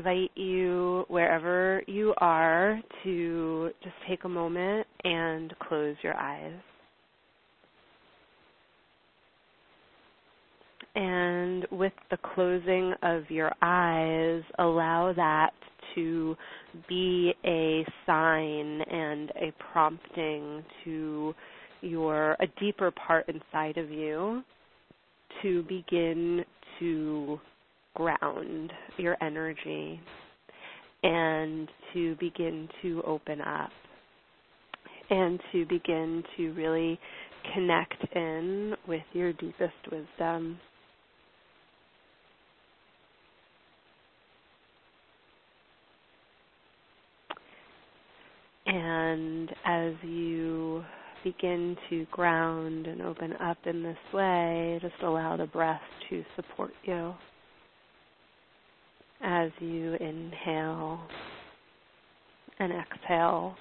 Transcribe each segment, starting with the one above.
invite you, wherever you are, to just take a moment and close your eyes. And with the closing of your eyes, allow that to be a sign and a prompting to a deeper part inside of you to begin to ground your energy and to begin to open up and to begin to really connect in with your deepest wisdom. And as you begin to ground and open up in this way, just allow the breath to support you as you inhale and exhale.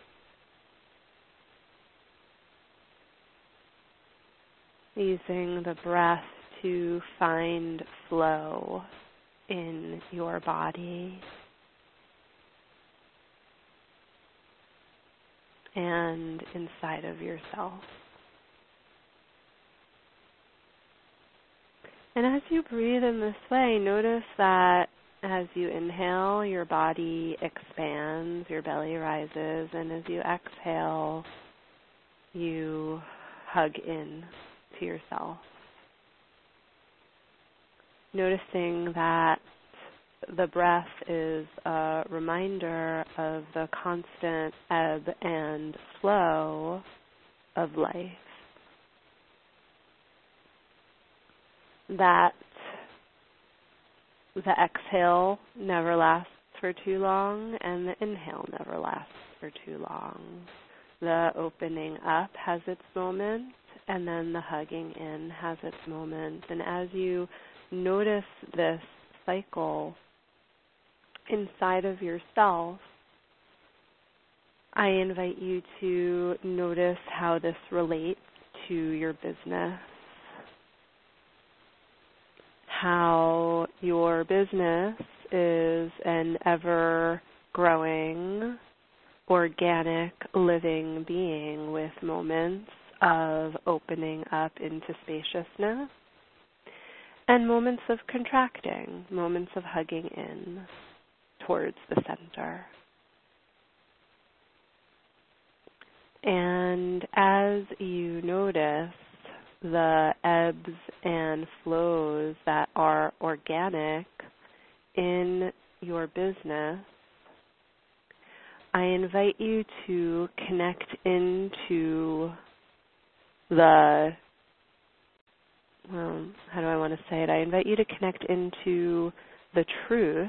Using the breath to find flow in your body and inside of yourself. And as you breathe in this way, notice that as you inhale, your body expands, your belly rises, and as you exhale, you hug in to yourself. Noticing that the breath is a reminder of the constant ebb and flow of life. That the exhale never lasts for too long and the inhale never lasts for too long. The opening up has its moment and then the hugging in has its moment. And as you notice this cycle inside of yourself, I invite you to notice how this relates to your business, how your business is an ever-growing, organic, living being with moments of opening up into spaciousness and moments of contracting, moments of hugging in towards the center. And as you notice the ebbs and flows that are organic in your business, I invite you to connect into I invite you to connect into the truth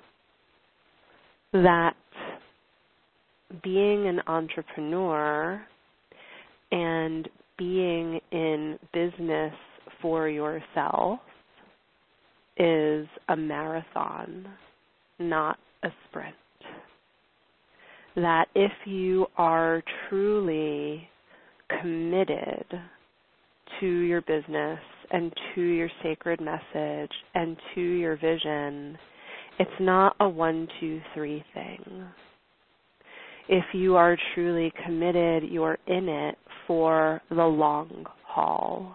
that being an entrepreneur and being in business for yourself is a marathon, not a sprint. That if you are truly committed to your business and to your sacred message and to your vision, it's not a 1, 2, 3 thing. If you are truly committed, you're in it for the long haul.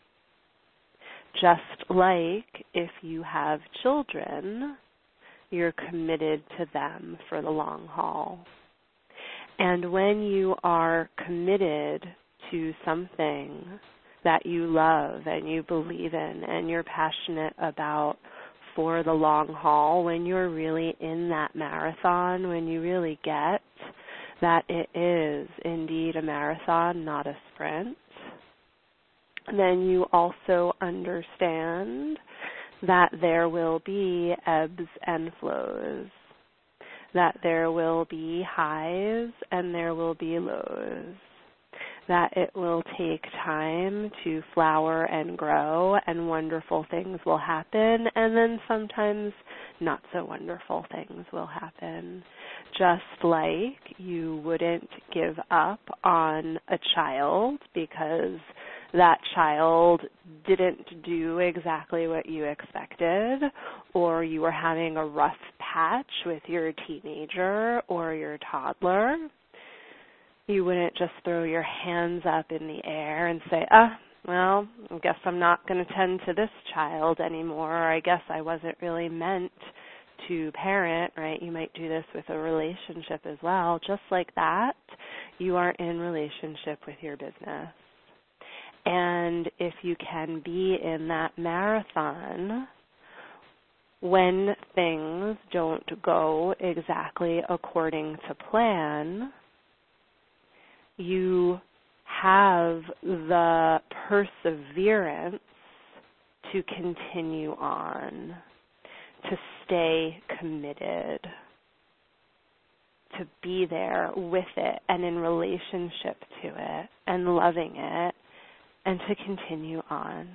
Just like if you have children, you're committed to them for the long haul. And when you are committed to something that you love and you believe in and you're passionate about for the long haul, when you're really in that marathon, when you really get that it is indeed a marathon, not a sprint, then you also understand that there will be ebbs and flows, that there will be highs and there will be lows, that it will take time to flower and grow and wonderful things will happen, and then sometimes not so wonderful things will happen. Just like you wouldn't give up on a child because that child didn't do exactly what you expected, or you were having a rough patch with your teenager or your toddler, you wouldn't just throw your hands up in the air and say, well, I guess I'm not going to tend to this child anymore, or I guess I wasn't really meant to parent, right? You might do this with a relationship as well. Just like that, you are in relationship with your business. And if you can be in that marathon when things don't go exactly according to plan, you have the perseverance to continue on, to stay committed, to be there with it and in relationship to it and loving it, and to continue on.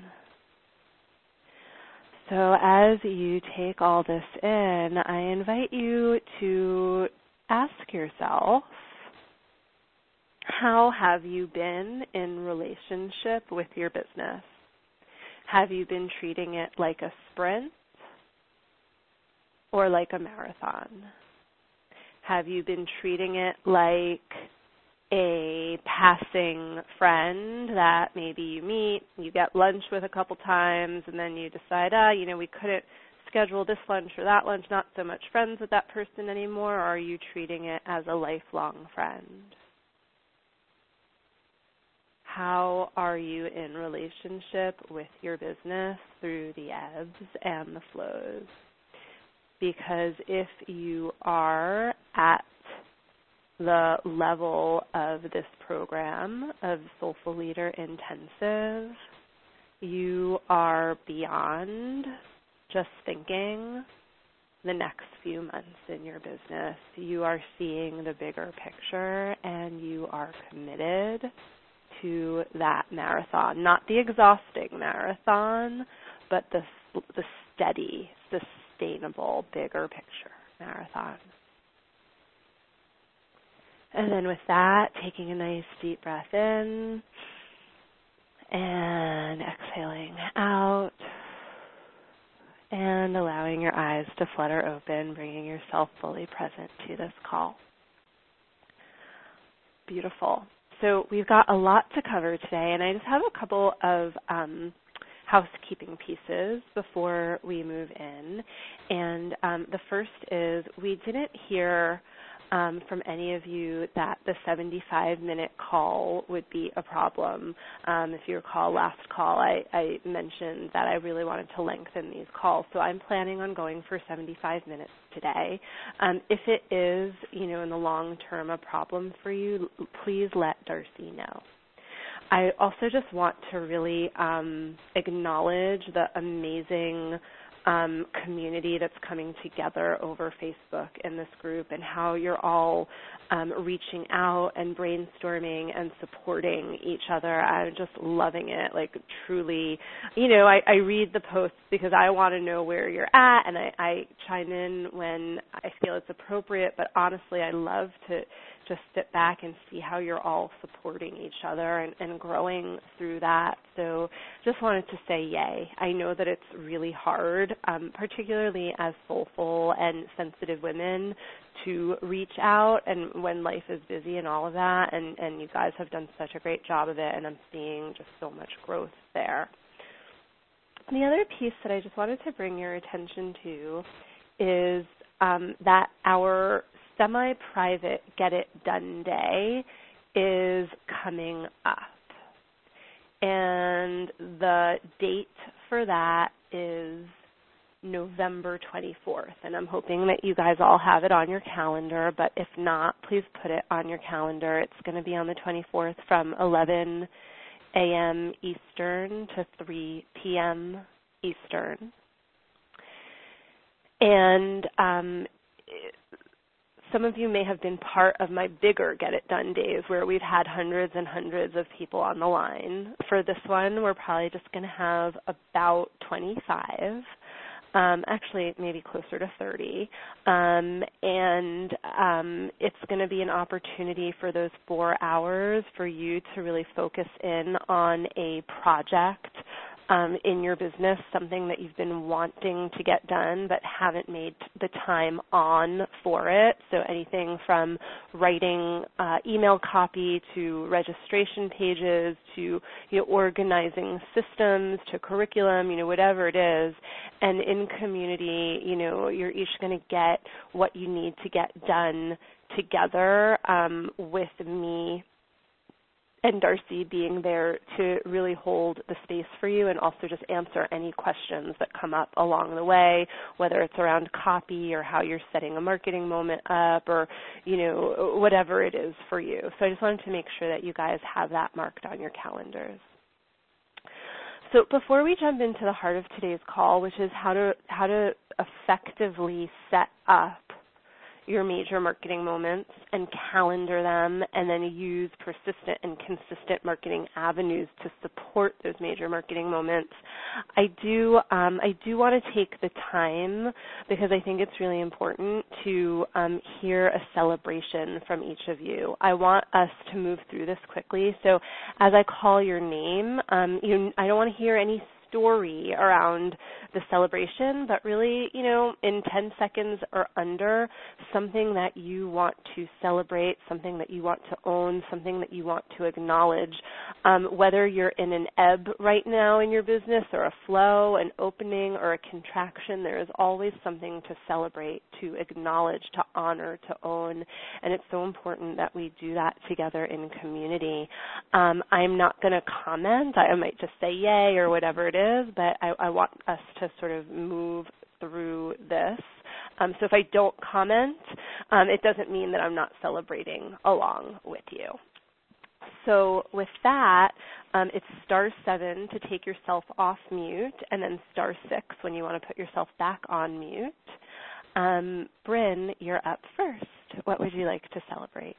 So as you take all this in, I invite you to ask yourself, how have you been in relationship with your business? Have you been treating it like a sprint or like a marathon? Have you been treating it like a passing friend that maybe you meet, you get lunch with a couple times, and then you decide, we couldn't schedule this lunch or that lunch, not so much friends with that person anymore, or are you treating it as a lifelong friend? How are you in relationship with your business through the ebbs and the flows? Because if you are at the level of this program of Soulful Leader Intensive, you are beyond just thinking the next few months in your business. You are seeing the bigger picture, and you are committed to that marathon, not the exhausting marathon, but the steady, sustainable, bigger picture marathon. And then with that, taking a nice deep breath in and exhaling out and allowing your eyes to flutter open, bringing yourself fully present to this call. Beautiful. So we've got a lot to cover today, and I just have a couple of housekeeping pieces before we move in. And the first is we didn't hear from any of you that the 75-minute call would be a problem. If you recall last call, I mentioned that I really wanted to lengthen these calls, so I'm planning on going for 75 minutes today. If it is, in the long term a problem for you, please let Darcy know. I also just want to really acknowledge the amazing community that's coming together over Facebook in this group, and how you're all reaching out and brainstorming and supporting each other. I'm just loving it, like truly. I read the posts because I want to know where you're at, and I chime in when I feel it's appropriate, but honestly I love to just sit back and see how you're all supporting each other and growing through that. So just wanted to say yay. I know that it's really hard, particularly as soulful and sensitive women, to reach out and when life is busy and all of that, and you guys have done such a great job of it, and I'm seeing just so much growth there. The other piece that I just wanted to bring your attention to is that our semi-private Get It Done Day is coming up. And the date for that is November 24th. And I'm hoping that you guys all have it on your calendar, but if not, please put it on your calendar. It's going to be on the 24th from 11 a.m. Eastern to 3 p.m. Eastern. And some of you may have been part of my bigger Get It Done days where we've had hundreds and hundreds of people on the line. For this one, we're probably just going to have about 25. actually maybe closer to 30. And it's going to be an opportunity for those 4 hours for you to really focus in on a project in your business, something that you've been wanting to get done but haven't made the time on for it. So anything from writing email copy to registration pages to organizing systems to curriculum, whatever it is. And in community, you're each going to get what you need to get done together with me and Darcy being there to really hold the space for you and also just answer any questions that come up along the way, whether it's around copy or how you're setting a marketing moment up or, whatever it is for you. So I just wanted to make sure that you guys have that marked on your calendars. So before we jump into the heart of today's call, which is how to effectively set up your major marketing moments and calendar them and then use persistent and consistent marketing avenues to support those major marketing moments, I do want to take the time because I think it's really important to hear a celebration from each of you. I want us to move through this quickly. So as I call your name, I don't want to hear any story around the celebration, but really, in 10 seconds or under, something that you want to celebrate, something that you want to own, something that you want to acknowledge. Whether you're in an ebb right now in your business or a flow, an opening or a contraction, there is always something to celebrate, to acknowledge, to honor, to own, and it's so important that we do that together in community. I'm not going to comment. I might just say yay or whatever it is, but I want us to sort of move through this. So if I don't comment, it doesn't mean that I'm not celebrating along with you. So with that, it's *7 to take yourself off mute, and then *6 when you want to put yourself back on mute. Bryn, you're up first. What would you like to celebrate?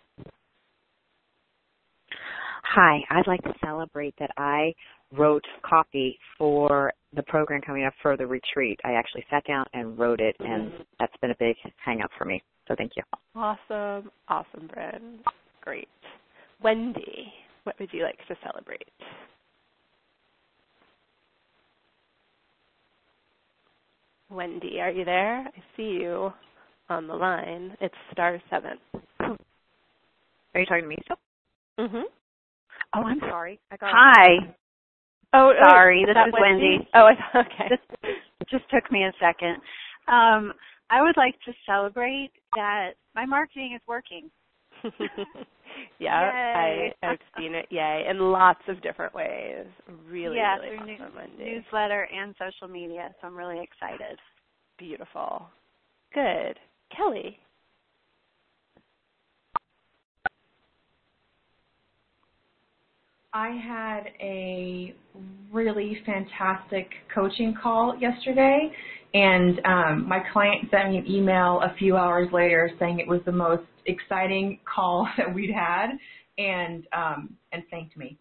Hi, I'd like to celebrate that I wrote copy for the program coming up for the retreat. I actually sat down and wrote it, and that's been a big hang-up for me. So thank you. Awesome, Bryn. Great. Wendy, what would you like to celebrate? Wendy, are you there? I see you on the line. It's *7. Are you talking to me still? Mm-hmm. Oh, I'm sorry. Hi. Oh, sorry. This is Wendy. Oh, okay. This just took me a second. I would like to celebrate that my marketing is working. Yeah, I've seen it, in lots of different ways. Really through awesome, Wendy. Newsletter and social media, so I'm really excited. Beautiful. Good. Kelly. I had a really fantastic coaching call yesterday, and my client sent me an email a few hours later saying it was the most exciting call that we'd had, and thanked me.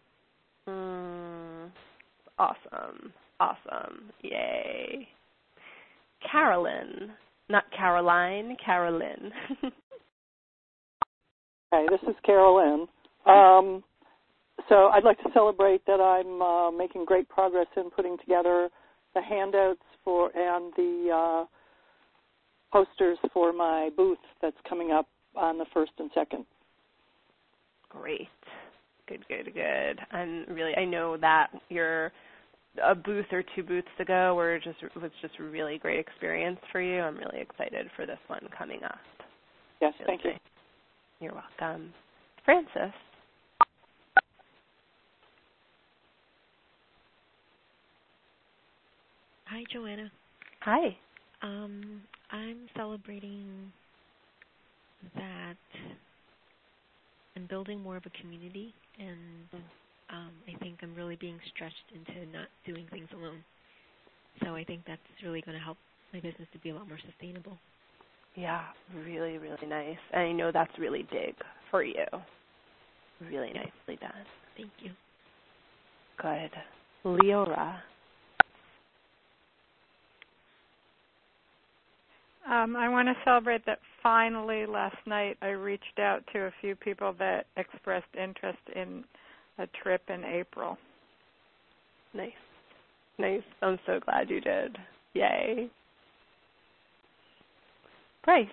Awesome. Yay. Carolyn. Not Caroline, Carolyn. Hi, this is Carolyn. So I'd like to celebrate that I'm making great progress in putting together the handouts and the posters for my booth that's coming up on the 1st and 2nd. Great. Good. I know that a booth or 2 booths ago was just a really great experience for you. I'm really excited for this one coming up. Yes, thank you. You're welcome. Frances. Hi, Joanna. Hi. I'm celebrating that I'm building more of a community, and I think I'm really being stretched into not doing things alone. So I think that's really going to help my business to be a lot more sustainable. Yeah, really, really nice. And I know that's really big for you. Really nicely done. Thank you. Good. Leora. I want to celebrate that finally last night I reached out to a few people that expressed interest in a trip in April. Nice. Nice. I'm so glad you did. Yay. Bryce.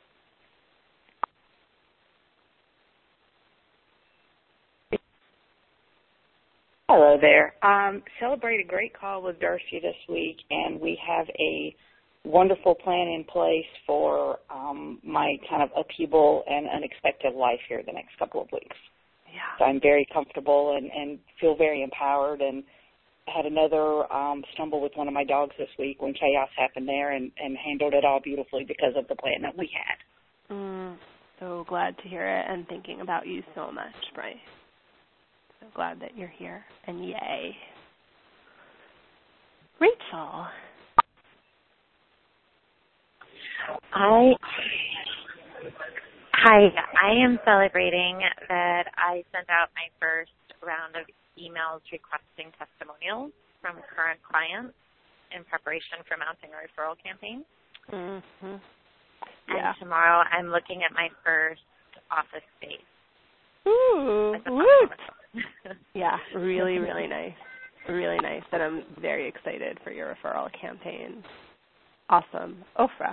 Hello there. Celebrate a great call with Darcy this week, and we have a wonderful plan in place for my kind of upheaval and unexpected life here the next couple of weeks. Yeah. So I'm very comfortable and feel very empowered, and had another stumble with one of my dogs this week when chaos happened there, and handled it all beautifully because of the plan that we had. So glad to hear it, and thinking about you so much, Bryce. So glad that you're here, and yay. Rachel. Hi, I am celebrating that I sent out my first round of emails requesting testimonials from current clients in preparation for mounting a referral campaign. Mm-hmm. And tomorrow I'm looking at my first office space. Ooh, woot! Yeah, really, really nice. Really nice. And I'm very excited for your referral campaign. Awesome. Ofra.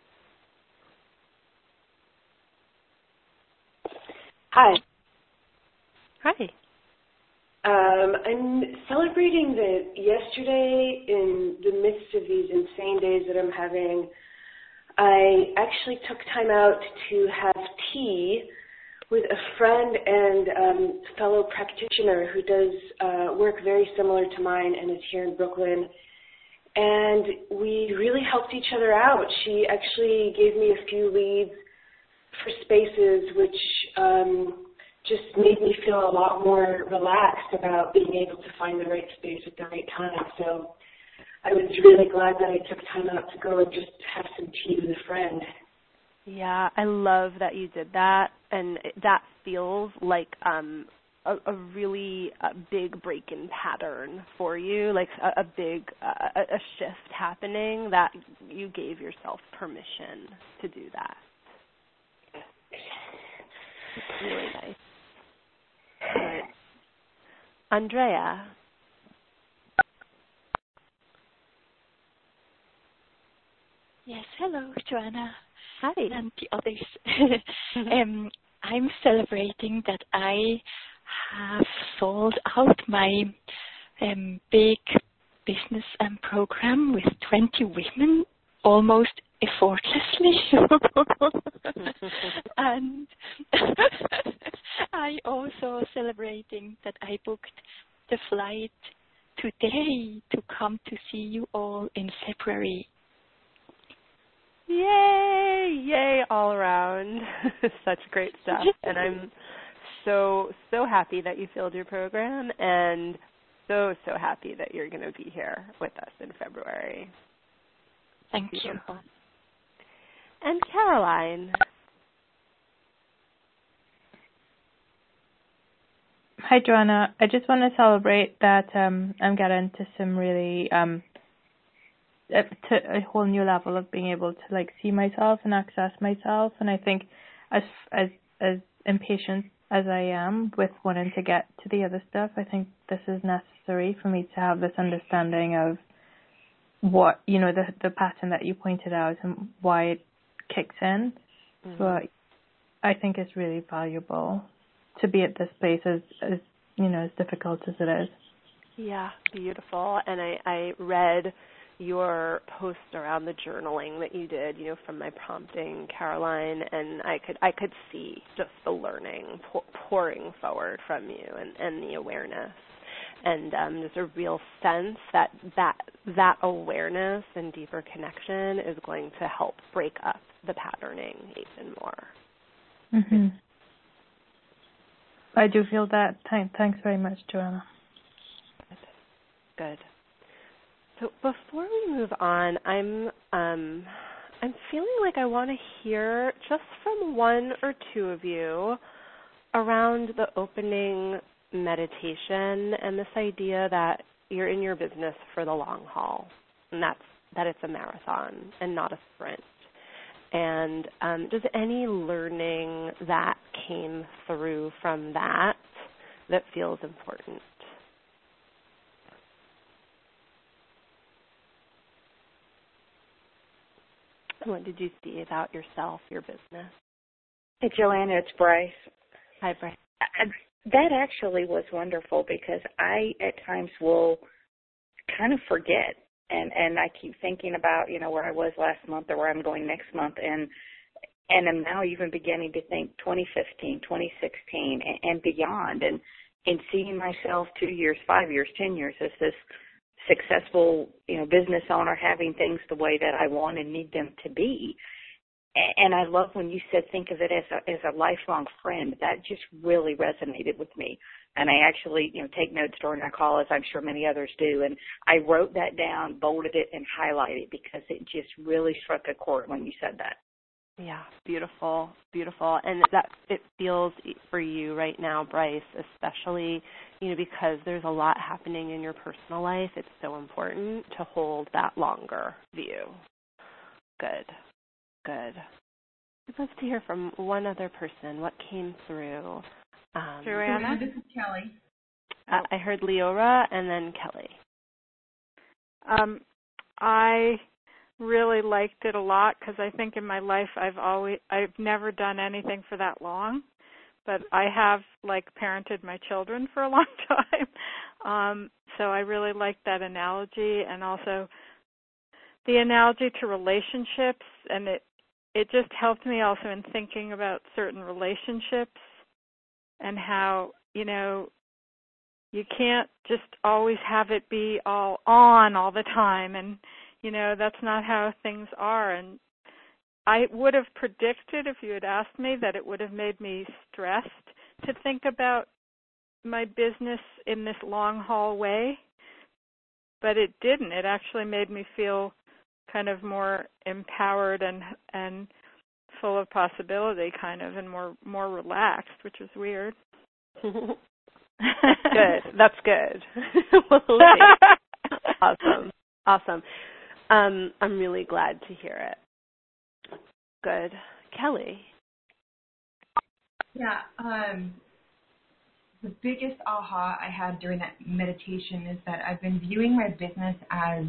Hi. Hi. I'm celebrating that yesterday, in the midst of these insane days that I'm having, I actually took time out to have tea with a friend and fellow practitioner who does work very similar to mine and is here in Brooklyn. And we really helped each other out. She actually gave me a few leads for spaces, which just made me feel a lot more relaxed about being able to find the right space at the right time. So I was really glad that I took time out to go and just have some tea with a friend. Yeah, I love that you did that, and that feels like a really big break in pattern for you, like a big a shift happening, that you gave yourself permission to do that. It's really nice. Good. Andrea. Yes, hello, Joanna. Hi. And the others. I'm celebrating that I have sold out my big business program with 20 women almost effortlessly. And I also celebrating that I booked the flight today to come to see you all in February. Yay! Yay all around. Such great stuff. And I'm so happy that you filled your program, and so happy that you're going to be here with us in February. Thank you. And Caroline. Hi, Joanna. I just want to celebrate that I'm getting to some really to a whole new level of being able to like see myself and access myself. And I think as impatient as I am with wanting to get to the other stuff, I think this is necessary for me to have this understanding of what, you know, the pattern that you pointed out and why it kicks in. Mm-hmm. So I think it's really valuable to be at this place, as you know, as difficult as it is. Yeah, beautiful. And I read your post around the journaling that you did, you know, from my prompting, Caroline, and I could see just the learning pouring forward from you, and the awareness, and just a real sense that awareness and deeper connection is going to help break up the patterning even more. Mm-hmm. I do feel that. Thanks very much, Joanna. Good. So before we move on, I'm feeling like I want to hear just from one or two of you around the opening meditation and this idea that you're in your business for the long haul, and that it's a marathon and not a sprint. And just any learning that came through from that feels important. What did you see about yourself, your business? Hey, Joanna, it's Bryce. Hi, Bryce. That actually was wonderful because I, at times, will kind of forget. And I keep thinking about, where I was last month or where I'm going next month. And I'm now even beginning to think 2015, 2016, and beyond. And seeing myself 2 years, 5 years, 10 years as this successful, business owner, having things the way that I want and need them to be. And I love when you said think of it as a lifelong friend. That just really resonated with me. And I actually, take notes during our call, as I'm sure many others do. And I wrote that down, bolded it, and highlighted it because it just really struck a chord when you said that. Yeah, beautiful, beautiful. And that it feels for you right now, Bryce, especially, because there's a lot happening in your personal life. It's so important to hold that longer view. Good. Good. I'd love to hear from one other person. What came through? Joanna? This is Kelly. I heard Leora and then Kelly. I really liked it a lot because I think in my life I've never done anything for that long, but I have parented my children for a long time. So I really liked that analogy, and also the analogy to relationships, and it just helped me also in thinking about certain relationships and how, you can't just always have it be all on all the time, and, that's not how things are. And I would have predicted, if you had asked me, that it would have made me stressed to think about my business in this long haul way, but it didn't. It actually made me feel kind of more empowered and full of possibility, kind of, and more relaxed, which is weird. Good. That's good. Awesome. I'm really glad to hear it. Good. Kelly? Yeah. The biggest aha I had during that meditation is that I've been viewing my business as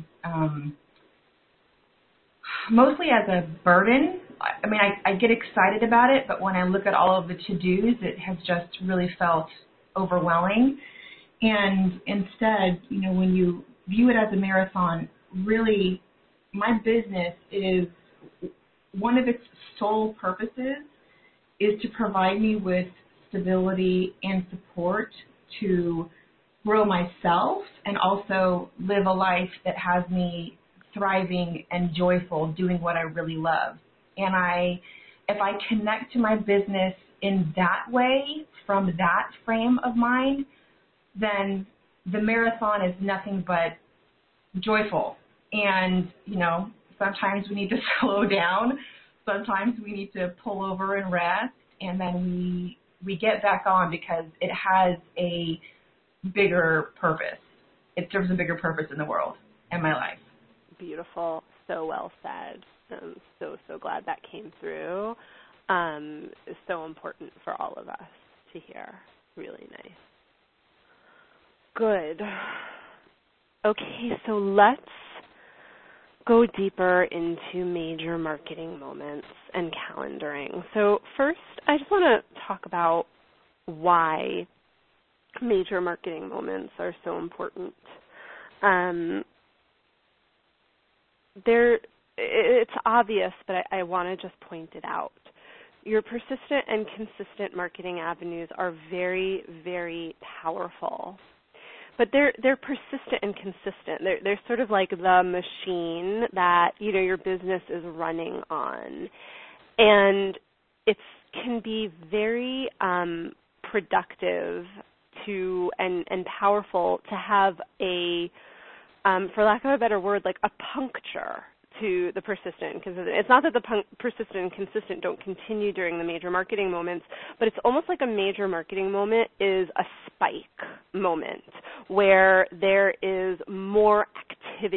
mostly as a burden. I mean, I get excited about it, but when I look at all of the to-dos, it has just really felt overwhelming. And instead, when you view it as a marathon, really, my business is one of its sole purposes is to provide me with stability and support to grow myself and also live a life that has me thriving and joyful doing what I really love. And if I connect to my business in that way, from that frame of mind, then the marathon is nothing but joyful. And, sometimes we need to slow down. Sometimes we need to pull over and rest. And then we get back on because it has a bigger purpose. It serves a bigger purpose in the world and my life. Beautiful. So well said. I'm so glad that came through. It's so important for all of us to hear. Really nice. Good. Okay, so let's go deeper into major marketing moments and calendaring. So first, I just want to talk about why major marketing moments are so important. It's obvious, but I want to just point it out. Your persistent and consistent marketing avenues are very, very powerful. But they're persistent and consistent. They're sort of like the machine that, your business is running on. And it can be very productive and powerful to have a, for lack of a better word, like a puncture to the persistent and consistent. It's not that the persistent and consistent don't continue during the major marketing moments, but it's almost like a major marketing moment is a spike moment where there is more activity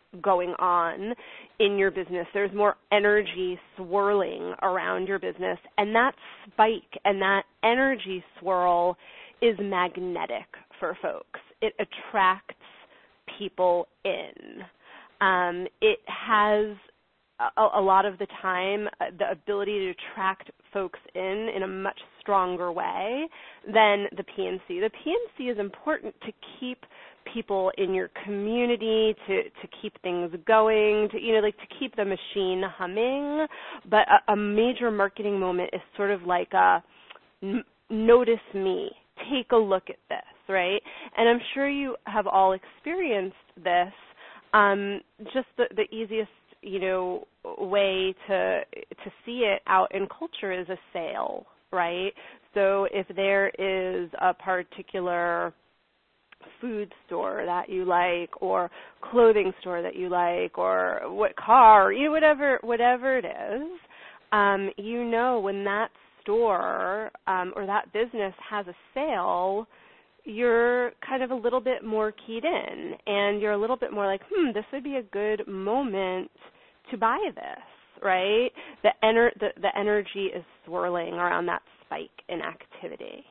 going on in your business. There's more energy swirling around your business, and that spike and that energy swirl is magnetic for folks. It attracts people in. It has a lot of the time the ability to attract folks in a much stronger way than the PNC. The PNC is important to keep people in your community, to keep things going, to keep the machine humming. But a major marketing moment is sort of like a notice me, take a look at this, right? And I'm sure you have all experienced this. Just the easiest way to see it out in culture is a sale, right? So if there is a particular food store that you like, or clothing store that you like, or what car, whatever it is, when that store or that business has a sale, you're kind of a little bit more keyed in, and you're a little bit more like, this would be a good moment to buy this, right? The energy is swirling around that spike in activity.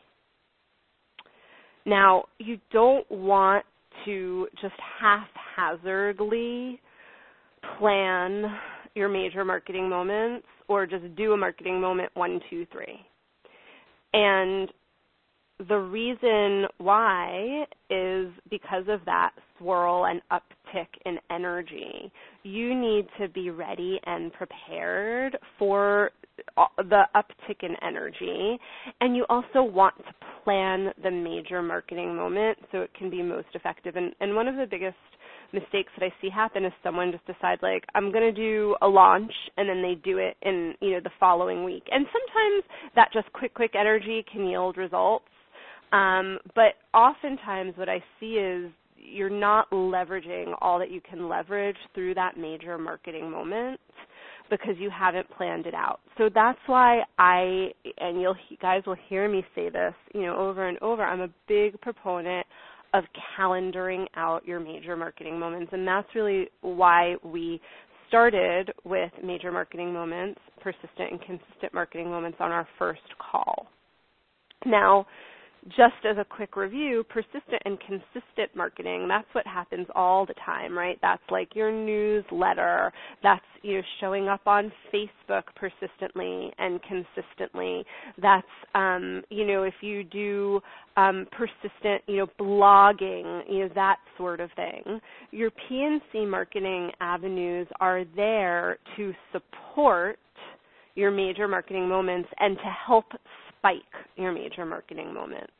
Now, you don't want to just haphazardly plan your major marketing moments or just do a marketing moment 1, 2, 3. And the reason why is because of that swirl and uptick in energy. You need to be ready and prepared for the uptick in energy, and you also want to plan the major marketing moment so it can be most effective. And one of the biggest mistakes that I see happen is someone just decides, like, I'm going to do a launch, and then they do it in the following week. And sometimes that just quick energy can yield results. But oftentimes what I see is you're not leveraging all that you can leverage through that major marketing moment because you haven't planned it out. So that's why and you guys will hear me say this, over and over, I'm a big proponent of calendaring out your major marketing moments. And that's really why we started with major marketing moments, persistent and consistent marketing moments on our first call. Now, just as a quick review, persistent and consistent marketing, that's what happens all the time, right? That's like your newsletter. That's, showing up on Facebook persistently and consistently. That's, if you do persistent, blogging, that sort of thing. Your PNC marketing avenues are there to support your major marketing moments and to help spike your major marketing moments.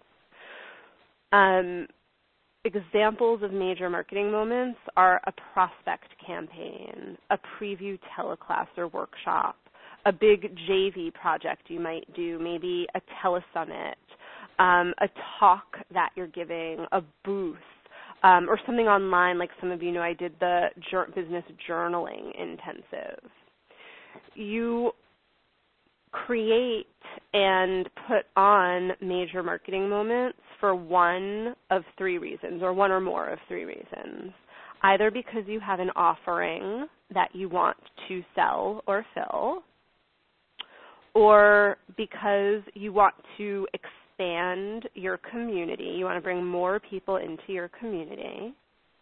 Examples of major marketing moments are a prospect campaign, a preview teleclass or workshop, a big JV project you might do, maybe a telesummit, a talk that you're giving, a booth, or something online. Like some of you know, I did the business journaling intensive. You create and put on major marketing moments for one of 3 reasons, or one or more of 3 reasons. Either because you have an offering that you want to sell or fill, or because you want to expand your community, you want to bring more people into your community,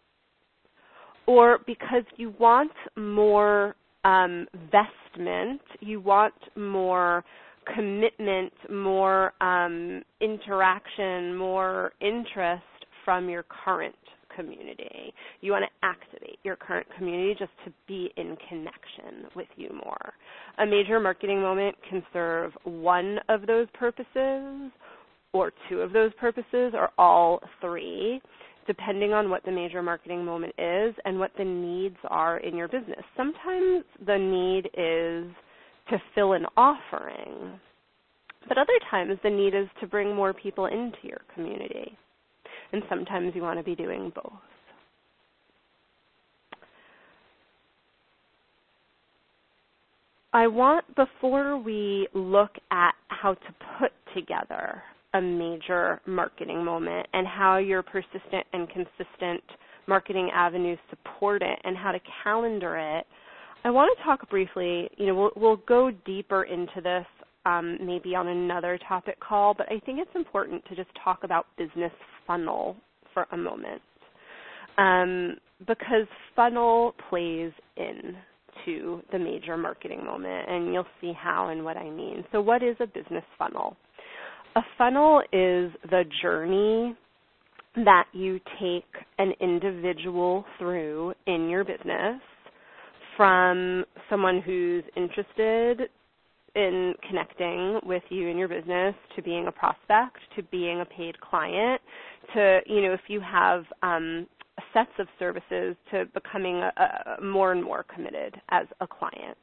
or because you want more investment, you want more commitment, more interaction, more interest from your current community. You want to activate your current community just to be in connection with you more. A major marketing moment can serve one of those purposes, or 2 of those purposes, or all 3, depending on what the major marketing moment is and what the needs are in your business. Sometimes the need is to fill an offering, but other times the need is to bring more people into your community. And sometimes you want to be doing both. Before we look at how to put together a major marketing moment and how your persistent and consistent marketing avenues support it and how to calendar it, I want to talk briefly, we'll go deeper into this maybe on another topic call, but I think it's important to just talk about business funnel for a moment, because funnel plays into the major marketing moment, and you'll see how and what I mean. So what is a business funnel? A funnel is the journey that you take an individual through in your business, from someone who's interested in connecting with you in your business, to being a prospect, to being a paid client, to, if you have sets of services, to becoming more and more committed as a client.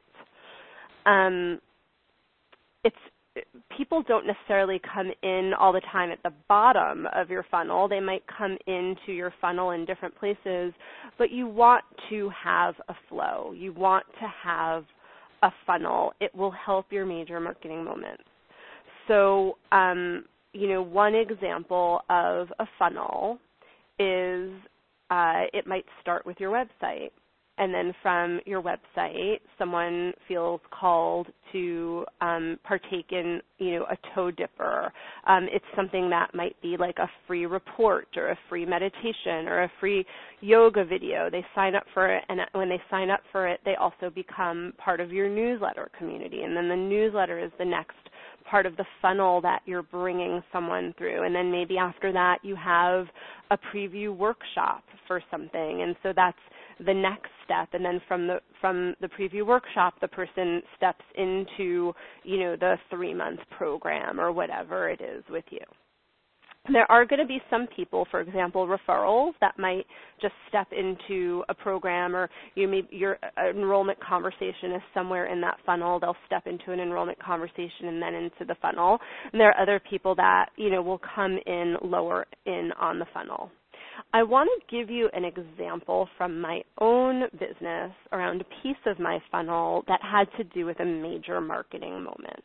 People don't necessarily come in all the time at the bottom of your funnel. They might come into your funnel in different places, but you want to have a flow. You want to have a funnel. It will help your major marketing moments. So, one example of a funnel is it might start with your website. And then from your website, someone feels called to partake in, a toe dipper. It's something that might be like a free report or a free meditation or a free yoga video. They sign up for it, and when they sign up for it, they also become part of your newsletter community. And then the newsletter is the next part of the funnel that you're bringing someone through. And then maybe after that, you have a preview workshop for something. And so that's the next step, and then from the preview workshop, the person steps into, the 3-month program or whatever it is with you. There are going to be some people, for example, referrals, that might just step into a program, or your enrollment conversation is somewhere in that funnel. They'll step into an enrollment conversation and then into the funnel. And there are other people that, will come in lower in on the funnel. I want to give you an example from my own business around a piece of my funnel that had to do with a major marketing moment.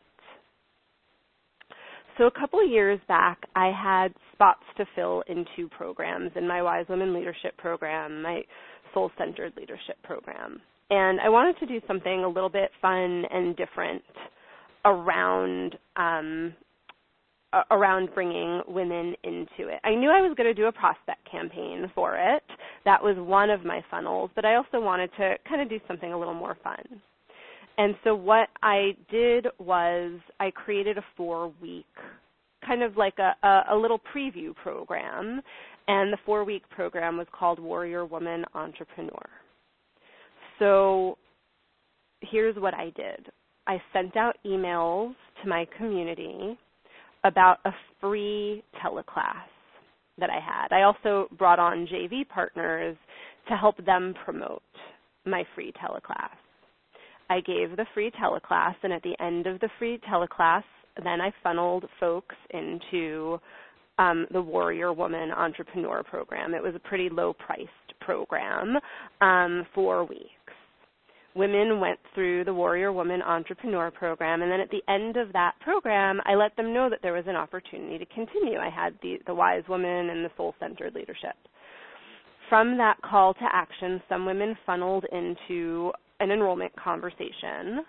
So a couple of years back, I had spots to fill in 2 programs, in my Wise Women Leadership Program, my Soul-Centered Leadership Program. And I wanted to do something a little bit fun and different around bringing women into it. I knew I was going to do a prospect campaign for it. That was one of my funnels, but I also wanted to kind of do something a little more fun. And so what I did was I created a 4-week, kind of like a little preview program, and the 4-week program was called Warrior Woman Entrepreneur. So here's what I did. I sent out emails to my community about a free teleclass that I had. I also brought on JV partners to help them promote my free teleclass. I gave the free teleclass, and at the end of the free teleclass, then I funneled folks into the Warrior Woman Entrepreneur program. It was a pretty low-priced program, 4 weeks. Women went through the Warrior Woman Entrepreneur program, and then at the end of that program, I let them know that there was an opportunity to continue. I had the Wise Woman and the Soul-Centered Leadership. From that call to action, some women funneled into an enrollment conversation,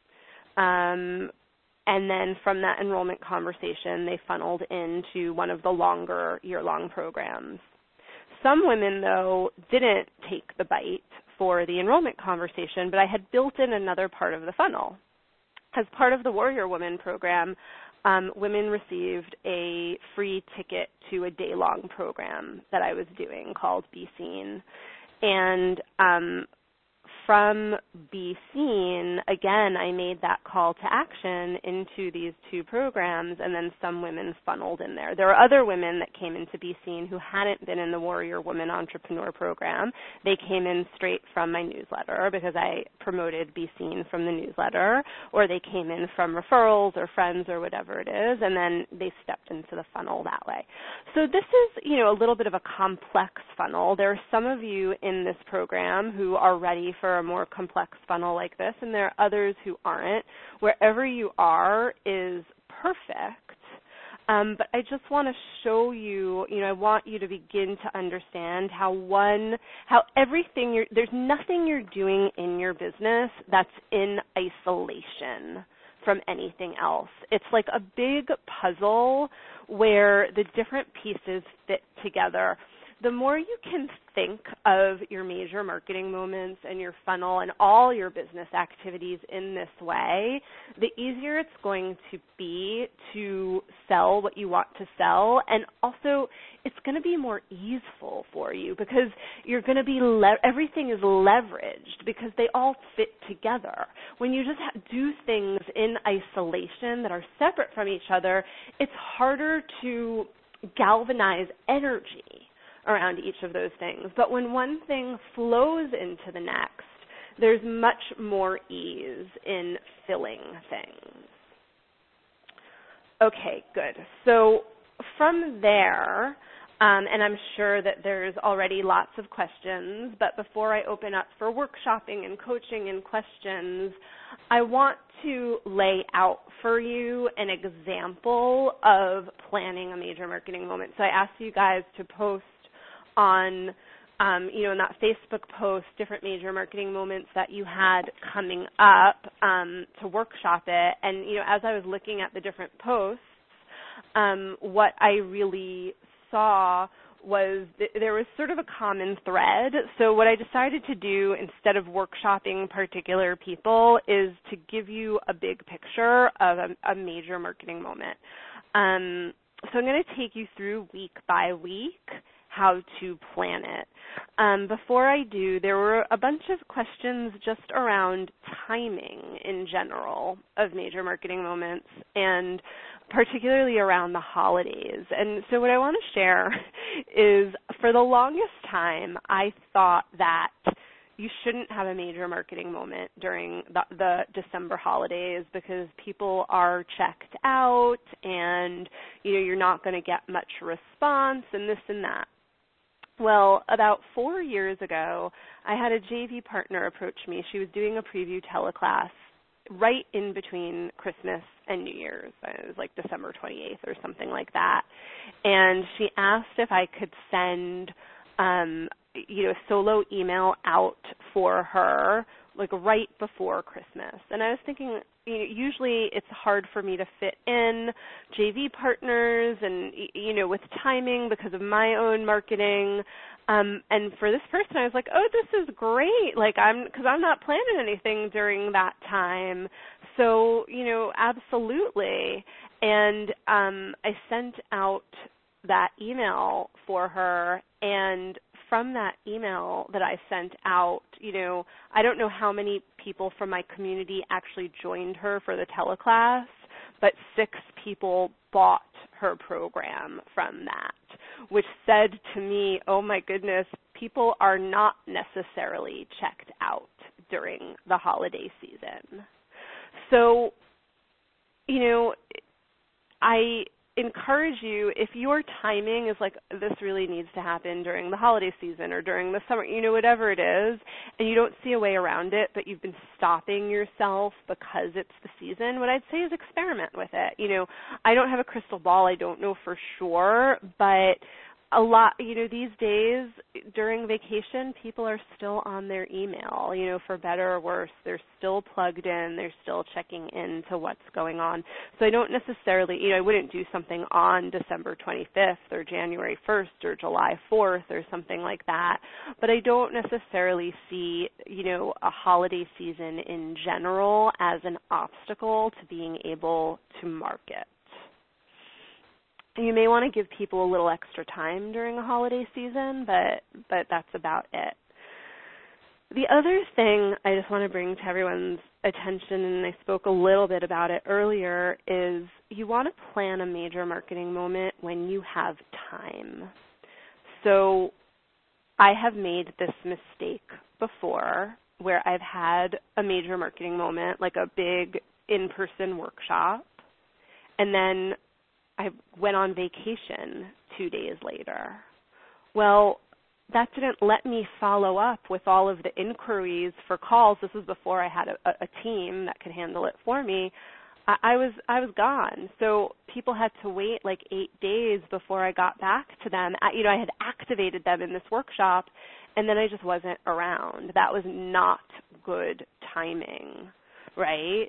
and then from that enrollment conversation, they funneled into one of the longer year-long programs. Some women, though, didn't take the bite for the enrollment conversation, but I had built in another part of the funnel. As part of the Warrior Woman program, women received a free ticket to a day-long program that I was doing called Be Seen. And from Be Seen, again, I made that call to action into these 2 programs, and then some women funneled in there. There were other women that came into Be Seen who hadn't been in the Warrior Woman Entrepreneur program. They came in straight from my newsletter because I promoted Be Seen from the newsletter, or they came in from referrals or friends or whatever it is, and then they stepped into the funnel that way. So this is, a little bit of a complex funnel. There are some of you in this program who are ready for a more complex funnel like this, and there are others who aren't. Wherever you are is perfect. But I just want to show you, I want you to begin to understand how everything there's nothing you're doing in your business that's in isolation from anything else. It's like a big puzzle where the different pieces fit together. The more you can think of your major marketing moments and your funnel and all your business activities in this way, the easier it's going to be to sell what you want to sell, and also it's going to be more easeful for you because you're going to be everything is leveraged because they all fit together. When you just do things in isolation that are separate from each other, it's harder to galvanize energy around each of those things. But when one thing flows into the next, there's much more ease in filling things. Okay, good. So from there, and I'm sure that there's already lots of questions, but before I open up for workshopping and coaching and questions, I want to lay out for you an example of planning a major marketing moment. So I asked you guys to post on, in that Facebook post, different major marketing moments that you had coming up to workshop it. And, as I was looking at the different posts, what I really saw was there was sort of a common thread. So what I decided to do instead of workshopping particular people is to give you a big picture of a major marketing moment. So I'm going to take you through week by week how to plan it. Before I do, there were a bunch of questions just around timing in general of major marketing moments, and particularly around the holidays. And so what I want to share is, for the longest time, I thought that you shouldn't have a major marketing moment during the December holidays because people are checked out and, you're not going to get much response and this and that. Well, about 4 years ago, I had a JV partner approach me. She was doing a preview teleclass right in between Christmas and New Year's. It was like December 28th or something like that. And she asked if I could send, a solo email out for her, like right before Christmas. And I was thinking, usually it's hard for me to fit in JV partners and, with timing because of my own marketing. And for this person, I was like, oh, this is great. Because I'm not planning anything during that time. So, absolutely. And I sent out that email for her, and from that email that I sent out, I don't know how many people from my community actually joined her for the teleclass, but 6 people bought her program from that, which said to me, oh my goodness, people are not necessarily checked out during the holiday season. So, I encourage you, if your timing is like, this really needs to happen during the holiday season or during the summer, whatever it is, and you don't see a way around it, but you've been stopping yourself because it's the season, what I'd say is experiment with it. I don't have a crystal ball. I don't know for sure, but a lot, these days during vacation, people are still on their email, for better or worse. They're still plugged in. They're still checking into what's going on. So I don't necessarily, I wouldn't do something on December 25th or January 1st or July 4th or something like that. But I don't necessarily see, a holiday season in general as an obstacle to being able to market. You may want to give people a little extra time during a holiday season, but that's about it. The other thing I just want to bring to everyone's attention, and I spoke a little bit about it earlier, is you want to plan a major marketing moment when you have time. So I have made this mistake before where I've had a major marketing moment, like a big in-person workshop, and then I went on vacation 2 days later. Well, that didn't let me follow up with all of the inquiries for calls. This was before I had a team that could handle it for me. I was gone. So people had to wait like 8 days before I got back to them. I had activated them in this workshop, and then I just wasn't around. That was not good timing, right?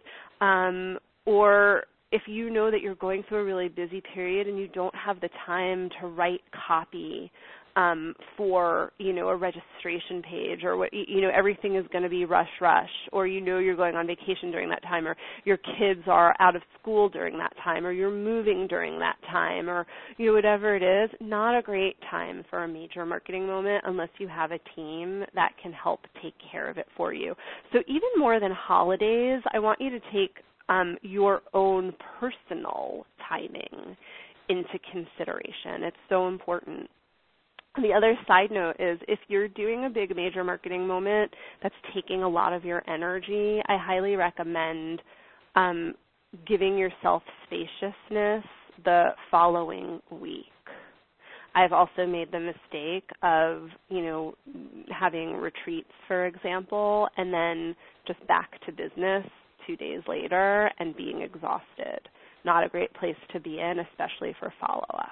Or if you know that you're going through a really busy period and you don't have the time to write copy for, a registration page, or what, everything is going to be rush, or you're going on vacation during that time, or your kids are out of school during that time, or you're moving during that time, or whatever it is, not a great time for a major marketing moment unless you have a team that can help take care of it for you. So even more than holidays, I want you to take your own personal timing into consideration. It's so important. The other side note is if you're doing a big major marketing moment that's taking a lot of your energy, I highly recommend giving yourself spaciousness the following week. I've also made the mistake of, having retreats, for example, and then just back to business 2 days later and being exhausted. Not a great place to be in, especially for follow-up.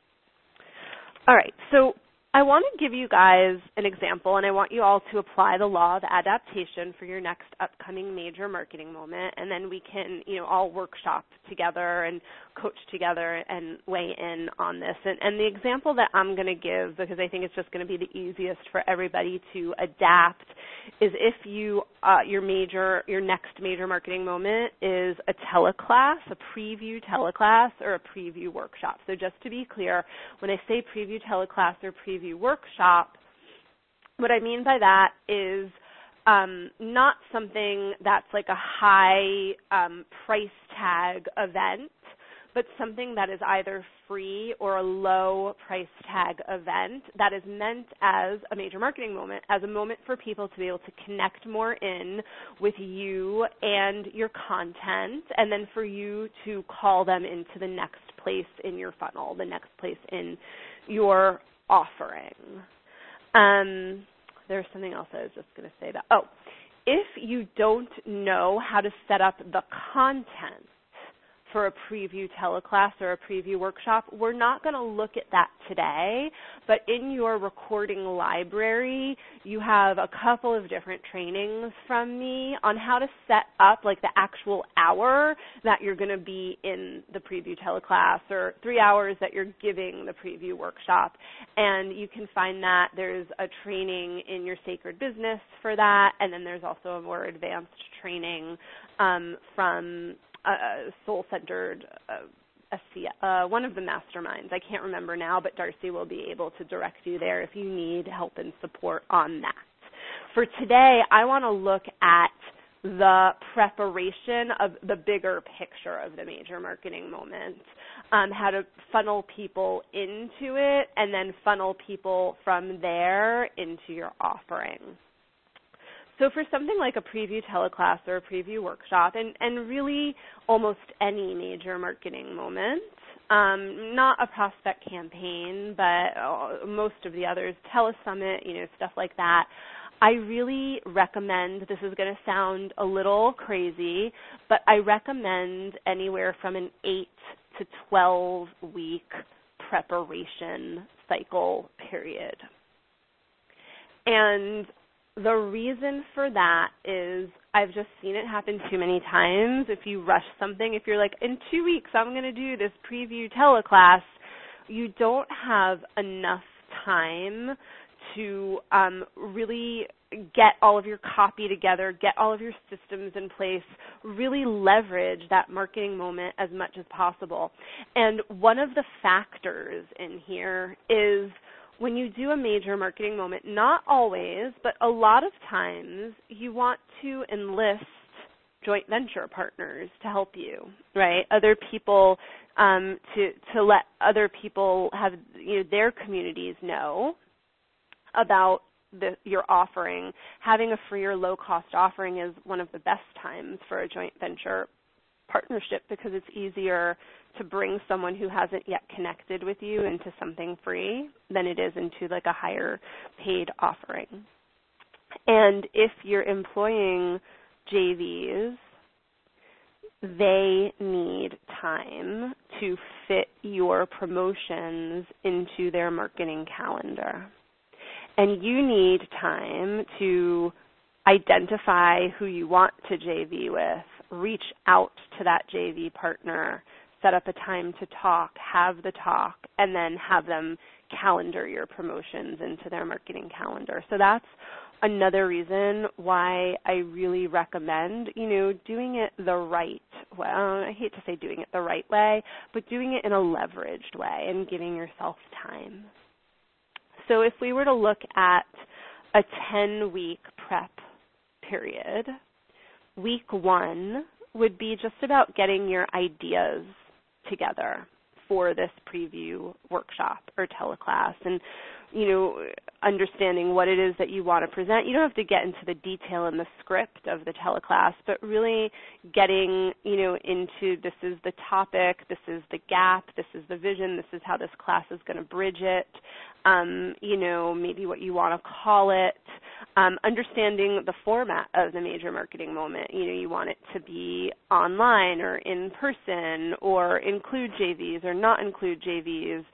All right, so I want to give you guys an example, and I want you all to apply the law of adaptation for your next upcoming major marketing moment, and then we can, all workshop together and coach together and weigh in on this. And the example that I'm going to give, because I think it's just going to be the easiest for everybody to adapt, is if your next major marketing moment is a teleclass, a preview teleclass, or a preview workshop. So just to be clear, when I say preview teleclass or preview workshop, what I mean by that is not something that's like a high price tag event, but something that is either free or a low price tag event that is meant as a major marketing moment, as a moment for people to be able to connect more in with you and your content, and then for you to call them into the next place in your funnel, the next place in your offering. There's something else I was just going to say about. Oh, if you don't know how to set up the content for a preview teleclass or a preview workshop, we're not going to look at that today, but in your recording library, you have a couple of different trainings from me on how to set up like the actual hour that you're going to be in the preview teleclass, or 3 hours that you're giving the preview workshop. And you can find that there's a training in your sacred business for that, and then there's also a more advanced training from soul-centered one of the masterminds. I can't remember now, but Darcy will be able to direct you there if you need help and support on that. For today, I want to look at the preparation of the bigger picture of the major marketing moment, how to funnel people into it and then funnel people from there into your offering. So for something like a preview teleclass or a preview workshop, and really almost any major marketing moment, not a prospect campaign, but most of the others, telesummit, stuff like that, I really recommend, this is going to sound a little crazy, but I recommend anywhere from an 8 to 12 week preparation cycle period. And the reason for that is I've just seen it happen too many times. If you rush something, if you're like, in 2 weeks I'm going to do this preview teleclass, you don't have enough time to really get all of your copy together, get all of your systems in place, really leverage that marketing moment as much as possible. And one of the factors in here is when you do a major marketing moment, not always, but a lot of times you want to enlist joint venture partners to help you, right? Other people to let other people have their communities know about your offering. Having a free or low-cost offering is one of the best times for a joint venture partnership because it's easier to bring someone who hasn't yet connected with you into something free than it is into like a higher paid offering. And if you're employing JVs, they need time to fit your promotions into their marketing calendar. And you need time to identify who you want to JV with, reach out to that JV partner, set up a time to talk, have the talk, and then have them calendar your promotions into their marketing calendar. So that's another reason why I really recommend, doing it the right way. I hate to say doing it the right way, but doing it in a leveraged way and giving yourself time. So if we were to look at a 10-week prep period, week 1 would be just about getting your ideas together for this preview workshop or teleclass and, understanding what it is that you want to present. You don't have to get into the detail in the script of the teleclass, but really getting, into this is the topic, this is the gap, this is the vision, this is how this class is going to bridge it, maybe what you want to call it, understanding the format of the major marketing moment. You want it to be online or in person or include JVs or not include JVs,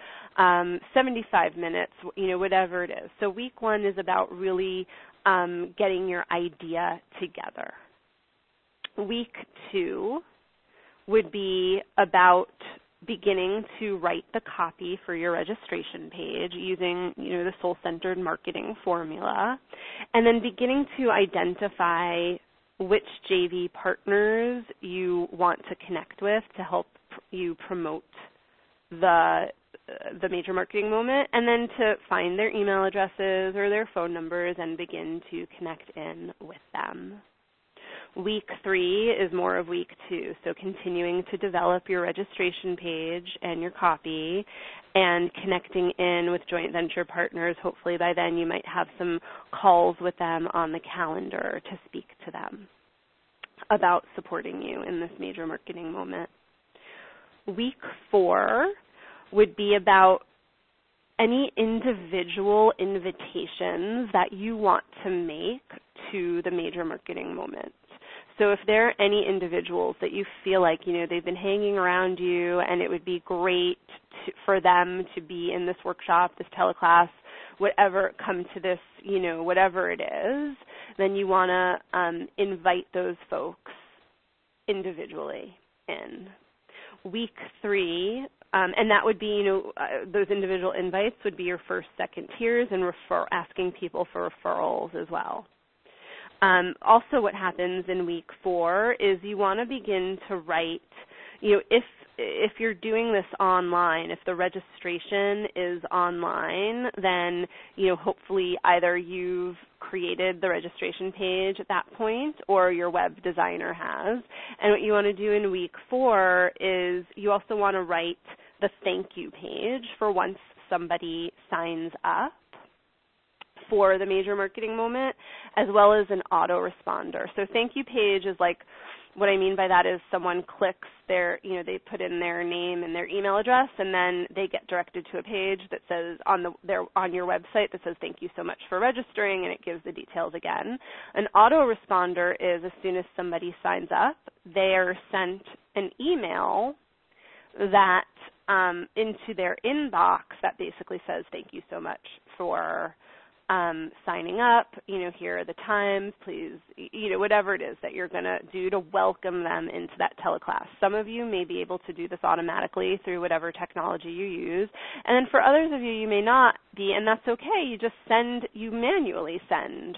75 minutes, whatever it is. So week 1 is about really getting your idea together. Week 2 would be about beginning to write the copy for your registration page using, the soul-centered marketing formula, and then beginning to identify which JV partners you want to connect with to help you promote the major marketing moment, and then to find their email addresses or their phone numbers and begin to connect in with them. Week 3 is more of week 2, so continuing to develop your registration page and your copy and connecting in with joint venture partners. Hopefully by then you might have some calls with them on the calendar to speak to them about supporting you in this major marketing moment. Week 4 would be about any individual invitations that you want to make to the major marketing moment. So if there are any individuals that you feel like, they've been hanging around you and it would be great for them to be in this workshop, this teleclass, whatever, come to this, whatever it is, then you want to invite those folks individually in. Week 3, and that would be, those individual invites would be your first, second tiers and asking people for referrals as well. Also what happens in week 4 is you want to begin to write, if you're doing this online, if the registration is online, then, hopefully either you've created the registration page at that point or your web designer has. And what you want to do in week 4 is you also want to write the thank you page for once somebody signs up for the major marketing moment, as well as an autoresponder. So thank you page is like, what I mean by that is someone clicks their, they put in their name and their email address, and then they get directed to a page that says on your website that says thank you so much for registering, and it gives the details again. An autoresponder is as soon as somebody signs up, they are sent an email that into their inbox that basically says thank you so much for signing up, here are the times, please, whatever it is that you're going to do to welcome them into that teleclass. Some of you may be able to do this automatically through whatever technology you use, and then for others of you, you may not be, and that's okay. You manually send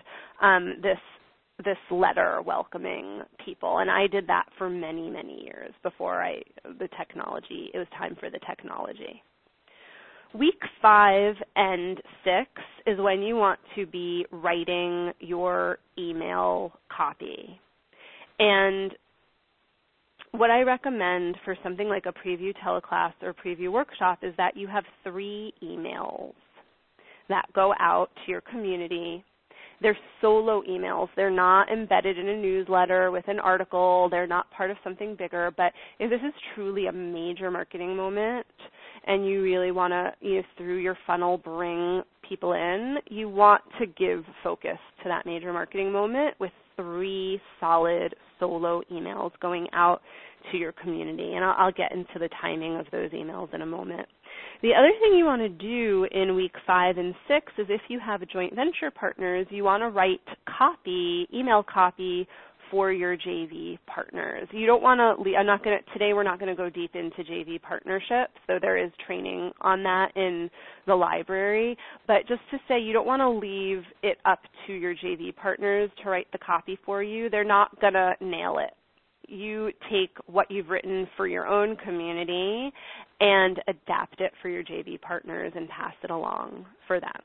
this letter welcoming people, and I did that for many, many years before it was time for the technology. Week 5 and 6 is when you want to be writing your email copy. And what I recommend for something like a preview teleclass or preview workshop is that you have 3 emails that go out to your community. They're solo emails. They're not embedded in a newsletter with an article. They're not part of something bigger. But if this is truly a major marketing moment and you really want to, through your funnel, bring people in, you want to give focus to that major marketing moment with 3 solid solo emails going out to your community. And I'll get into the timing of those emails in a moment. The other thing you want to do in week 5 and 6 is if you have joint venture partners, you want to write email copy for your JV partners. You don't want to, today we're not going to go deep into JV partnerships, so there is training on that in the library, but just to say you don't want to leave it up to your JV partners to write the copy for you. They're not going to nail it. You take what you've written for your own community and adapt it for your JV partners and pass it along for them.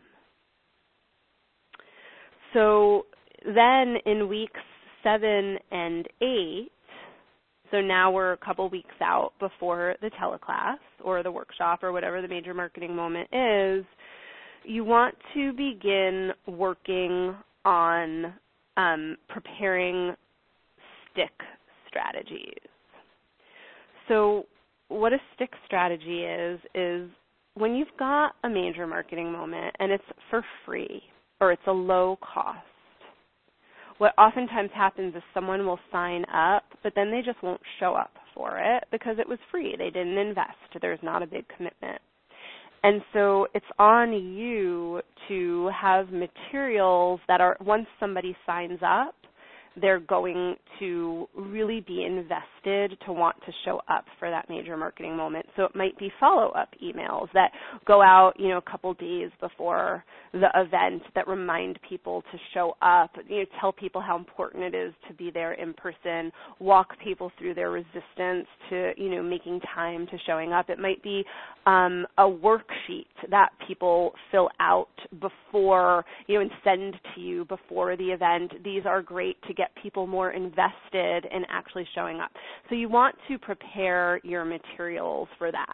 So then in weeks 7 and 8, so now we're a couple weeks out before the teleclass or the workshop or whatever the major marketing moment is, you want to begin working on preparing stick strategies. So what a stick strategy is when you've got a major marketing moment and it's for free or it's a low cost, what oftentimes happens is someone will sign up, but then they just won't show up for it because it was free. They didn't invest. There's not a big commitment. And so it's on you to have materials that are, once somebody signs up, they're going to really be invested to want to show up for that major marketing moment. So it might be follow-up emails that go out, a couple days before the event that remind people to show up, tell people how important it is to be there in person, walk people through their resistance to, making time to showing up. It might be a worksheet that people fill out before, and send to you before the event. These are great to get people more invested in actually showing up. So you want to prepare your materials for that.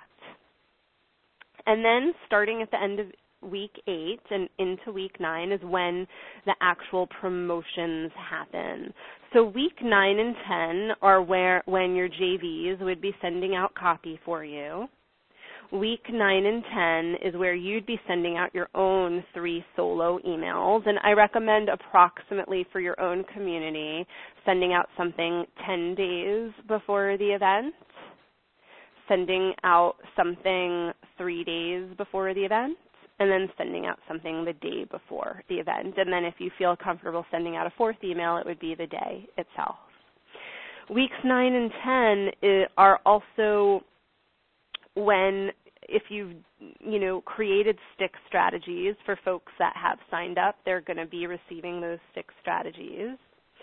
And then starting at the end of week 8 and into week 9 is when the actual promotions happen. So week 9 and 10 are when your JVs would be sending out copy for you. Week 9 and 10 is where you'd be sending out your own 3 solo emails, and I recommend approximately for your own community sending out something 10 days before the event, sending out something 3 days before the event, and then sending out something the day before the event. And then if you feel comfortable sending out a 4th email, it would be the day itself. Weeks 9 and 10 are also when, if you've created stick strategies for folks that have signed up, they're going to be receiving those stick strategies.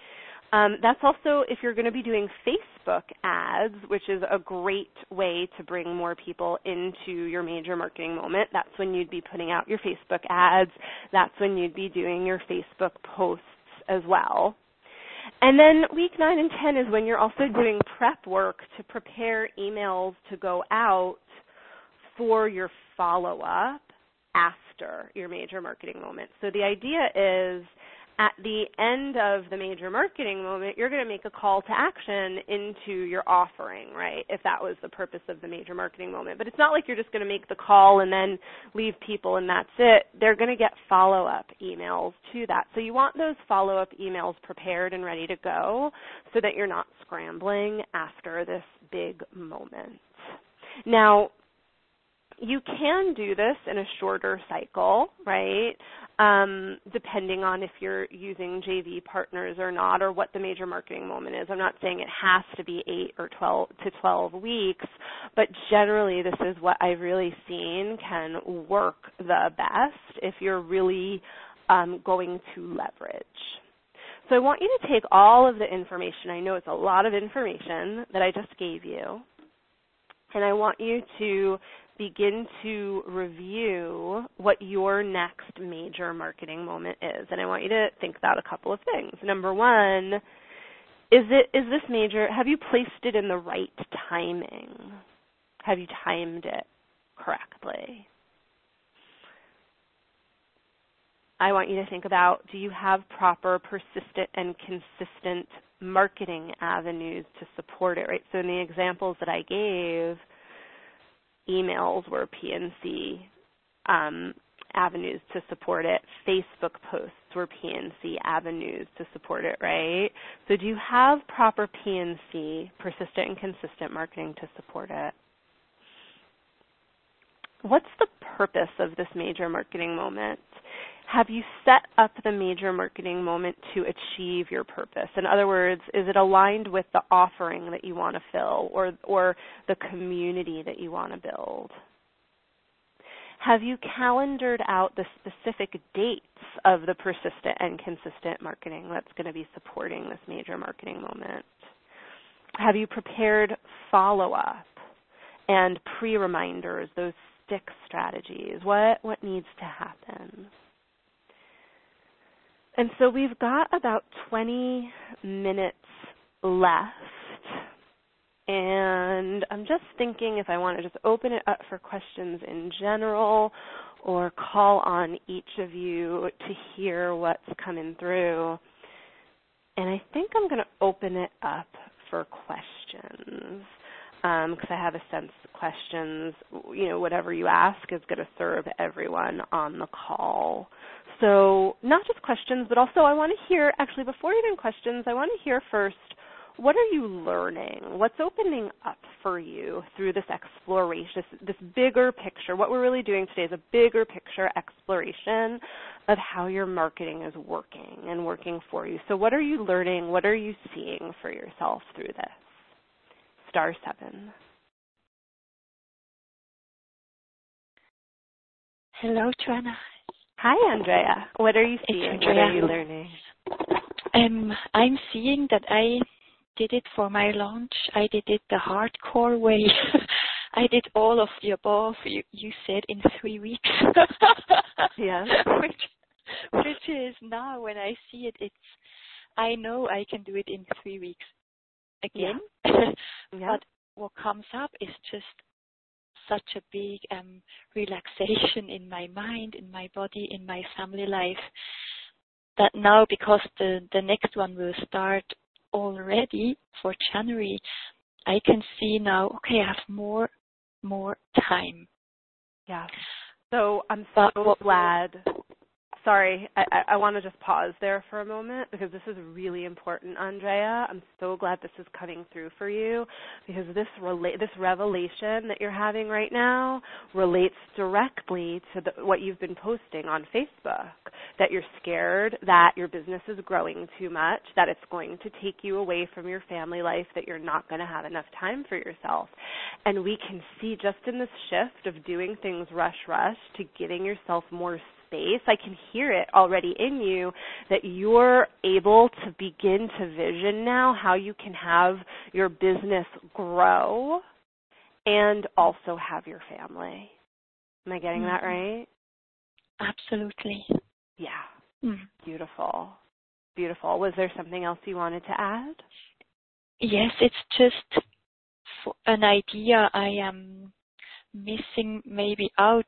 That's also if you're going to be doing Facebook ads, which is a great way to bring more people into your major marketing moment. That's when you'd be putting out your Facebook ads. That's when you'd be doing your Facebook posts as well. And then week 9 and 10 is when you're also doing prep work to prepare emails to go out for your follow-up after your major marketing moment. So the idea is at the end of the major marketing moment, you're going to make a call to action into your offering, right, if that was the purpose of the major marketing moment. But it's not like you're just going to make the call and then leave people and that's it. They're going to get follow-up emails to that. So you want those follow-up emails prepared and ready to go so that you're not scrambling after this big moment. Now, you can do this in a shorter cycle, right, depending on if you're using JV partners or not or what the major marketing moment is. I'm not saying it has to be 8 or 12 weeks, but generally this is what I've really seen can work the best if you're really going to leverage. So I want you to take all of the information. I know it's a lot of information that I just gave you, and I want you to begin to review what your next major marketing moment is. And I want you to think about a couple of things. Number one, is this major, have you placed it in the right timing? Have you timed it correctly? I want you to think about, do you have proper, persistent, and consistent marketing avenues to support it, right? So in the examples that I gave, emails were PNC avenues to support it. Facebook posts were P&C avenues to support it, right? So do you have proper P&C, persistent and consistent marketing, to support it? What's the purpose of this major marketing moment? Have you set up the major marketing moment to achieve your purpose? In other words, is it aligned with the offering that you want to fill or the community that you want to build? Have you calendared out the specific dates of the persistent and consistent marketing that's going to be supporting this major marketing moment? Have you prepared follow-up and pre-reminders, those stick strategies? What needs to happen? And so we've got about 20 minutes left. And I'm just thinking if I want to just open it up for questions in general or call on each of you to hear what's coming through. And I think I'm going to open it up for questions because I have a sense questions, whatever you ask is going to serve everyone on the call. So not just questions, but also I want to hear, actually before even questions, I want to hear first, what are you learning? What's opening up for you through this exploration, this bigger picture? What we're really doing today is a bigger picture exploration of how your marketing is working and working for you. So what are you learning? What are you seeing for yourself through this? Star 7. Hello, Joanna. Hi, Andrea. What are you seeing? What are you learning? I'm seeing that I did it for my launch. I did it the hardcore way. I did all of the above. You said in 3 weeks. Yeah. Which is now when I see it, I know I can do it in 3 weeks again. Yeah. But what comes up is just such a big relaxation in my mind, in my body, in my family life, that now, because the next one will start already for January, I can see now, okay, I have more time. Yeah. So I'm so glad. Sorry, I want to just pause there for a moment because this is really important, Andrea. I'm so glad this is coming through for you because this revelation that you're having right now relates directly to what you've been posting on Facebook, that you're scared that your business is growing too much, that it's going to take you away from your family life, that you're not going to have enough time for yourself. And we can see just in this shift of doing things rush to giving yourself more space, I can hear it already in you that you're able to begin to vision now how you can have your business grow and also have your family. Am I getting that right? Absolutely. Yeah. Beautiful. Beautiful. Was there something else you wanted to add? Yes, it's just an idea I am missing maybe out.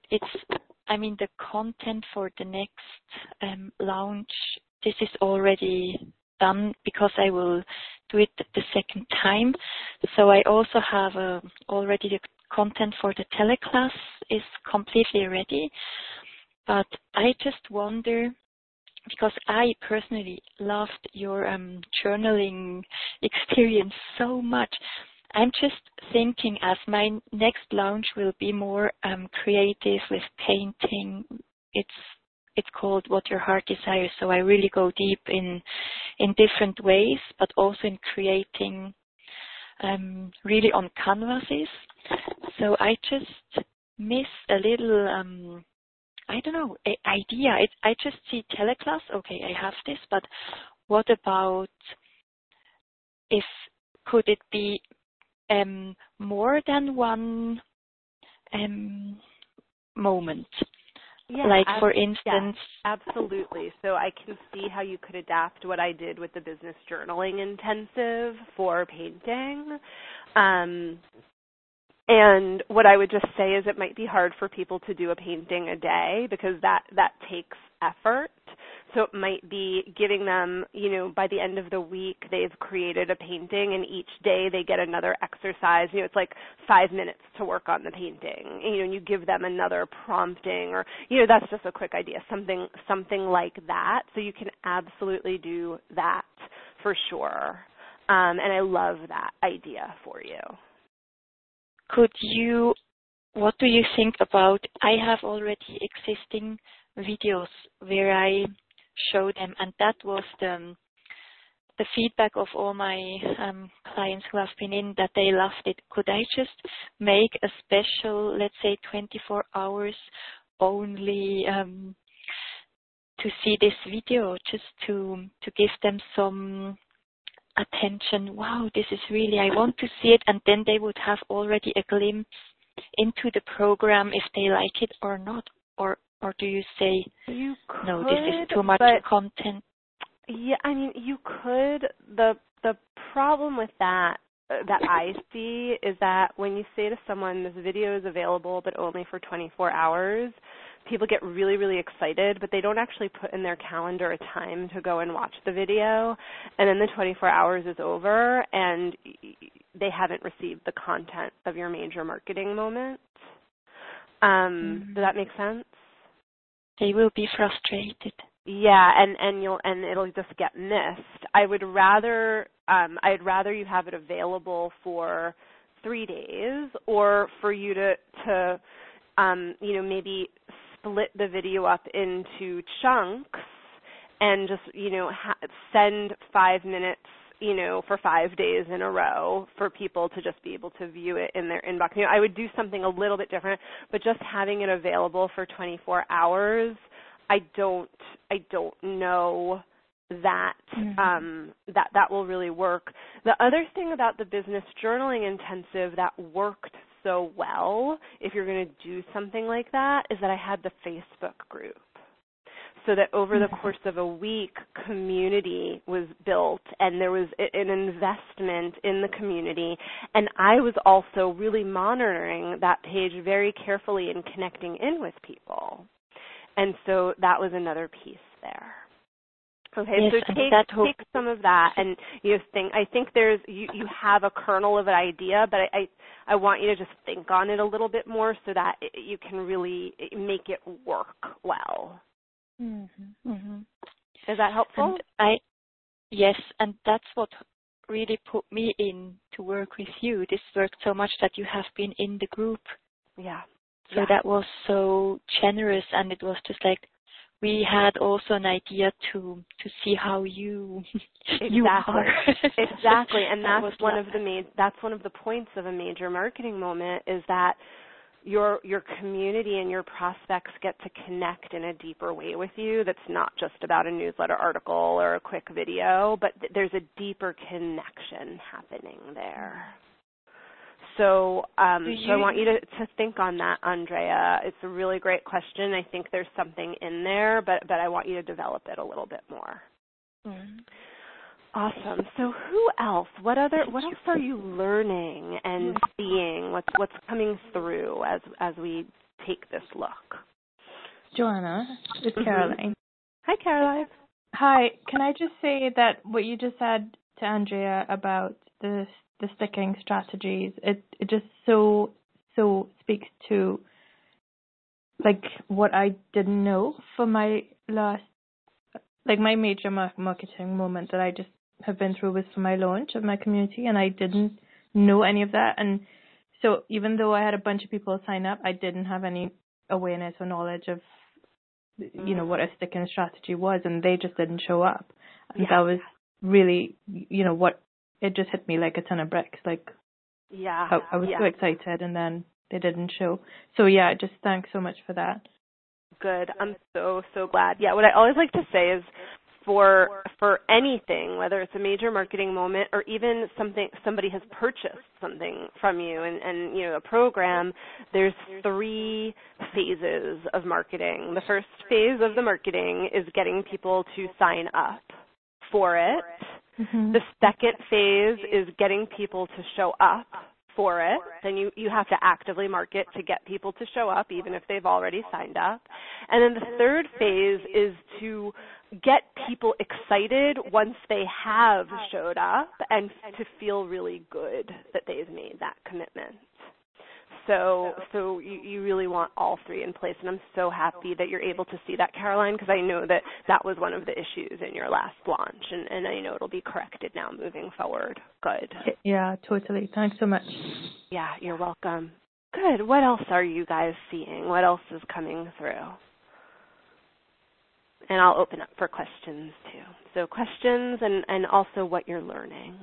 The content for the next launch, this is already done because I will do it the second time. So I also have already the content for the teleclass is completely ready. But I just wonder, because I personally loved your journaling experience so much, I'm just thinking as my next launch will be more creative with painting. It's called What Your Heart Desires. So I really go deep in different ways, but also in creating really on canvases. So I just miss a little, idea. I just see teleclass. Okay, I have this, but what about could it be more than one moment? Yeah, like for instance. Yeah, absolutely. So I can see how you could adapt what I did with the business journaling intensive for painting. And what I would just say is it might be hard for people to do a painting a day because that takes effort. So it might be giving them, by the end of the week, they've created a painting, and each day they get another exercise. It's like 5 minutes to work on the painting. And you give them another prompting, or, that's just a quick idea, something like that. So you can absolutely do that for sure. And I love that idea for you. What do you think about, I have already existing videos where I show them, and that was the feedback of all my clients who have been in, that they loved it. Could I just make a special, let's say 24 hours only to see this video, just to give them some attention? Wow, this is really, I want to see it, and then they would have already a glimpse into the program if they like it or not, or do you say no, this is too much content? Yeah, you could. The problem with that I see is that when you say to someone this video is available but only for 24 hours, people get really, really excited, but they don't actually put in their calendar a time to go and watch the video, and then the 24 hours is over and they haven't received the content of your major marketing moment. Does that make sense? They will be frustrated. Yeah, and it'll just get missed. I'd rather you have it available for 3 days, or for you to maybe split the video up into chunks and just send 5 minutes for 5 days in a row for people to just be able to view it in their inbox. I would do something a little bit different, but just having it available for 24 hours, I don't know that that will really work. The other thing about the business journaling intensive that worked so well, if you're going to do something like that, is that I had the Facebook group. So that over the course of a week, community was built, and there was an investment in the community. And I was also really monitoring that page very carefully and connecting in with people. And so that was another piece there. Okay, yes, so take some of that, and I think you have a kernel of an idea, but I want you to just think on it a little bit more so that you can really make it work well. Is that helpful? Yes, and that's what really put me in to work with you. This worked so much that you have been in the group. Yeah. So that was so generous, and it was just like we had also an idea to see how you are. Exactly, and that's one of the points of a major marketing moment, is that your community and your prospects get to connect in a deeper way with you. That's not just about a newsletter article or a quick video, but there's a deeper connection happening there. So I want you to think on that, Andrea. It's a really great question. I think there's something in there, but I want you to develop it a little bit more. Awesome. So who else? What else are you learning and seeing? What's coming through as we take this look? Joanna, it's Caroline. Hi, Caroline. Hi. Can I just say that what you just said to Andrea about the sticking strategies, it just so speaks to like what I didn't know for my last, like my major marketing moment that I just have been through was for my launch of my community, and I didn't know any of that. And so even though I had a bunch of people sign up, I didn't have any awareness or knowledge of what a sticking strategy was, and they just didn't show up. And that was really what it just hit me like a ton of bricks. Like, I was so excited, and then they didn't show. So just thanks so much for that. Good. I'm so glad. Yeah, what I always like to say is for anything, whether it's a major marketing moment or even somebody has purchased something from you and a program, there's 3 phases of marketing. The first phase of the marketing is getting people to sign up for it. The second phase is getting people to show up for it. Then you have to actively market to get people to show up, even if they've already signed up. And then the third phase is to get people excited once they have showed up and to feel really good that they've made that commitment. So you really want all three in place, and I'm so happy that you're able to see that, Caroline, because I know that that was one of the issues in your last launch, and I know it'll be corrected now moving forward. Good. Yeah, totally. Thanks so much. Yeah, you're welcome. Good. What else are you guys seeing? What else is coming through? And I'll open up for questions, too. So questions and also what you're learning.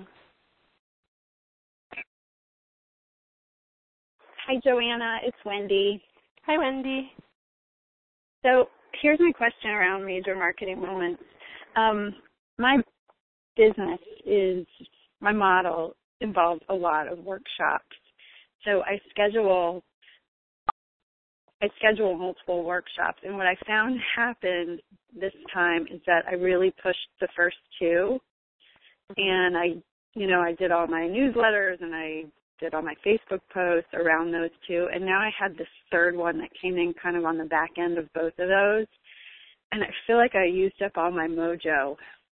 Hi, Joanna. It's Wendy. Hi, Wendy. So here's my question around major marketing moments. My business my model involves a lot of workshops. So I schedule multiple workshops, and what I found happened this time is that I really pushed the first two, and I did all my newsletters and I did all my Facebook posts around those two, and now I had this third one that came in kind of on the back end of both of those, and I feel like I used up all my mojo.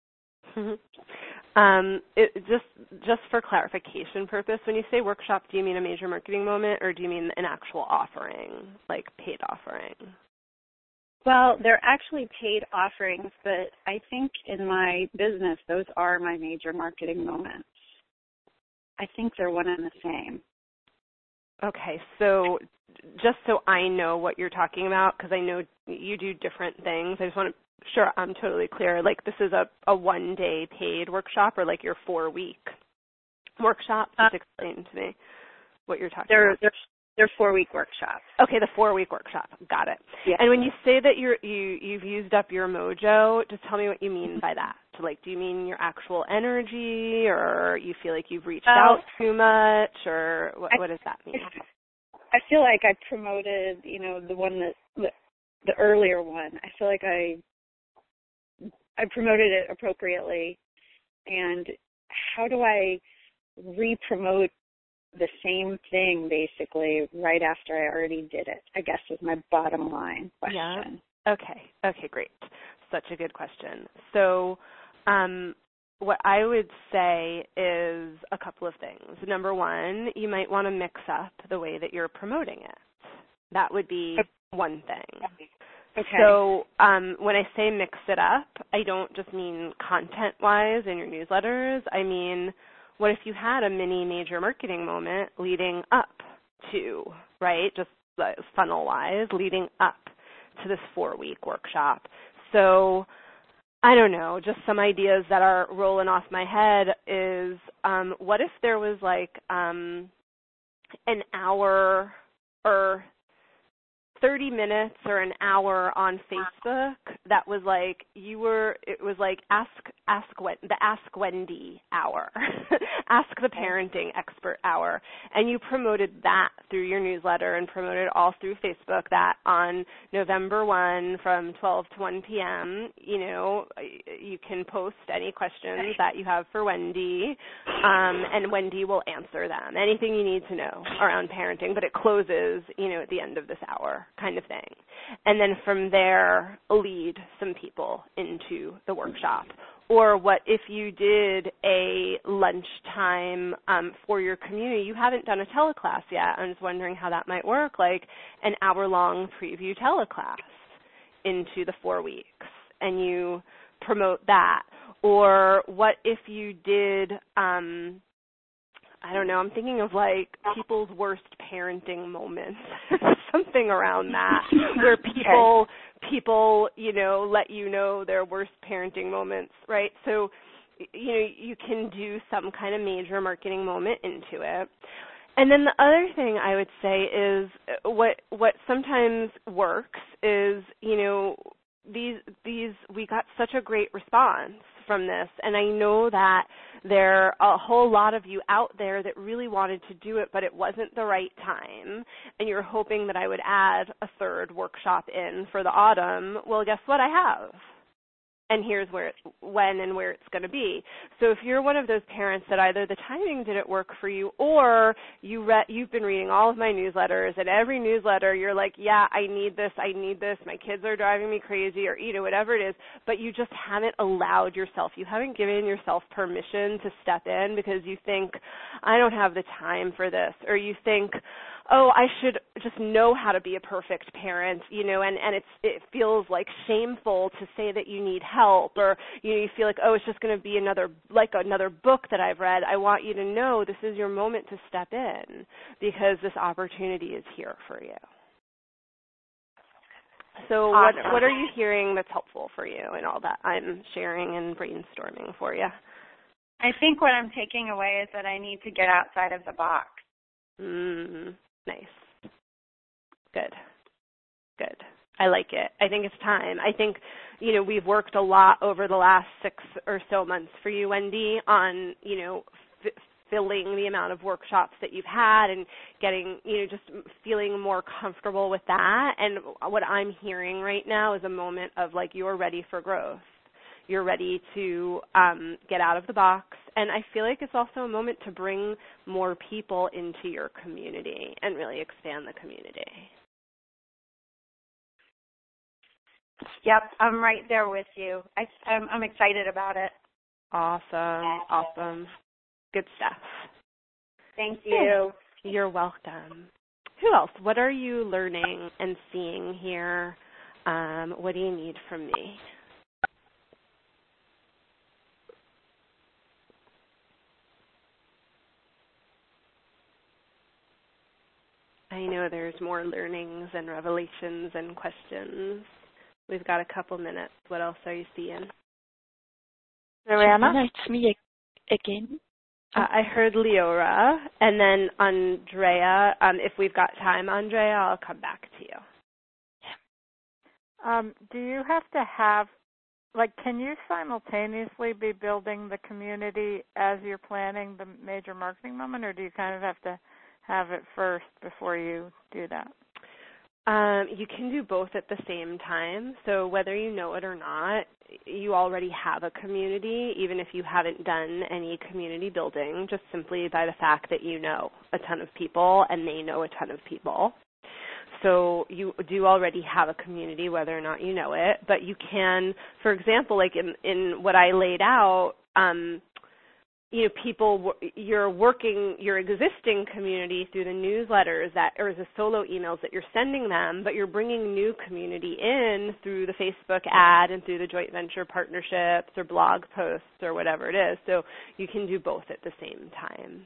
Just for clarification purpose, when you say workshop, do you mean a major marketing moment, or do you mean an actual offering, like paid offering? Well, they're actually paid offerings, but I think in my business, those are my major marketing moments. I think they're one and the same. Okay, so just so I know what you're talking about, because I know you do different things, I just want to sure I'm totally clear. Like, this is a one-day paid workshop, or like your 4-week workshop? Just explain to me what you're talking about. They're 4-week workshops. Okay, the 4-week workshop. Got it. Yeah. And when you say that you've used up your mojo, just tell me what you mean by that. So, like, do you mean your actual energy, or you feel like you've reached out too much, or what does that mean? I feel like I promoted, the one the earlier one. I feel like I promoted it appropriately, and how do I re-promote the same thing basically right after I already did it, I guess, is my bottom line question. Yeah. Okay, great. Such a good question. So what I would say is a couple of things. Number one, you might want to mix up the way that you're promoting it. That would be one thing. Okay. So when I say mix it up, I don't just mean content-wise in your newsletters. I mean, what if you had a mini major marketing moment leading up to, right, just funnel-wise, leading up to this 4-week workshop? So I don't know, just some ideas that are rolling off my head is what if there was like an hour or 30 minutes or an hour on Facebook that was like it was like the Ask Wendy hour, Ask the Parenting Expert hour, and you promoted that through your newsletter and promoted all through Facebook that on November 1 from 12 to 1 p.m., you can post any questions that you have for Wendy, and Wendy will answer them. Anything you need to know around parenting, but it closes, at the end of this hour, kind of thing. And then from there, lead some people into the workshop. Or what if you did a lunchtime for your community? You haven't done a teleclass yet. I'm just wondering how that might work, like an hour-long preview teleclass into the 4 weeks, and you promote that. Or what if you did, I don't know, I'm thinking of like people's worst parenting moments, something around that, where people, let you know their worst parenting moments, right? So, you can do some kind of major marketing moment into it. And then the other thing I would say is what sometimes works is, we got such a great response from this, and I know that there are a whole lot of you out there that really wanted to do it, but it wasn't the right time, and you're hoping that I would add a third workshop in for the autumn. Well, guess what? I have. and here's when and where it's going to be. So if you're one of those parents that either the timing didn't work for you, or you've been reading all of my newsletters, and every newsletter you're like, yeah, I need this, my kids are driving me crazy, or whatever it is, but you just haven't allowed yourself, you haven't given yourself permission to step in because you think, I don't have the time for this, or you think, oh, I should just know how to be a perfect parent, and it feels like shameful to say that you need help, or you feel like, oh, it's just going to be another book that I've read. I want you to know this is your moment to step in because this opportunity is here for you. So awesome. What are you hearing that's helpful for you in all that I'm sharing and brainstorming for you? I think what I'm taking away is that I need to get outside of the box. Nice. Good. I like it. I think it's time. I think, we've worked a lot over the last 6 or so months for you, Wendy, on, filling the amount of workshops that you've had and getting, just feeling more comfortable with that. And what I'm hearing right now is a moment of like, you're ready for growth. You're ready to get out of the box. And I feel like it's also a moment to bring more people into your community and really expand the community. Yep, I'm right there with you. I'm excited about it. Awesome. Good stuff. Thank you. You're welcome. Who else? What are you learning and seeing here? What do you need from me? I know there's more learnings and revelations and questions. We've got a couple minutes. What else are you seeing? Joanna? It's me again. I heard Leora, and then Andrea. If we've got time, Andrea, I'll come back to you. Do you have to have, can you simultaneously be building the community as you're planning the major marketing moment, or do you kind of have to have it first before you do that? You can do both at the same time. So whether you know it or not, you already have a community, even if you haven't done any community building, just simply by the fact that you know a ton of people and they know a ton of people. So you do already have a community, whether or not you know it. But you can, for example, like in what I laid out, people, you're working your existing community through the newsletters or the solo emails that you're sending them, but you're bringing new community in through the Facebook ad and through the joint venture partnerships or blog posts or whatever it is. So you can do both at the same time.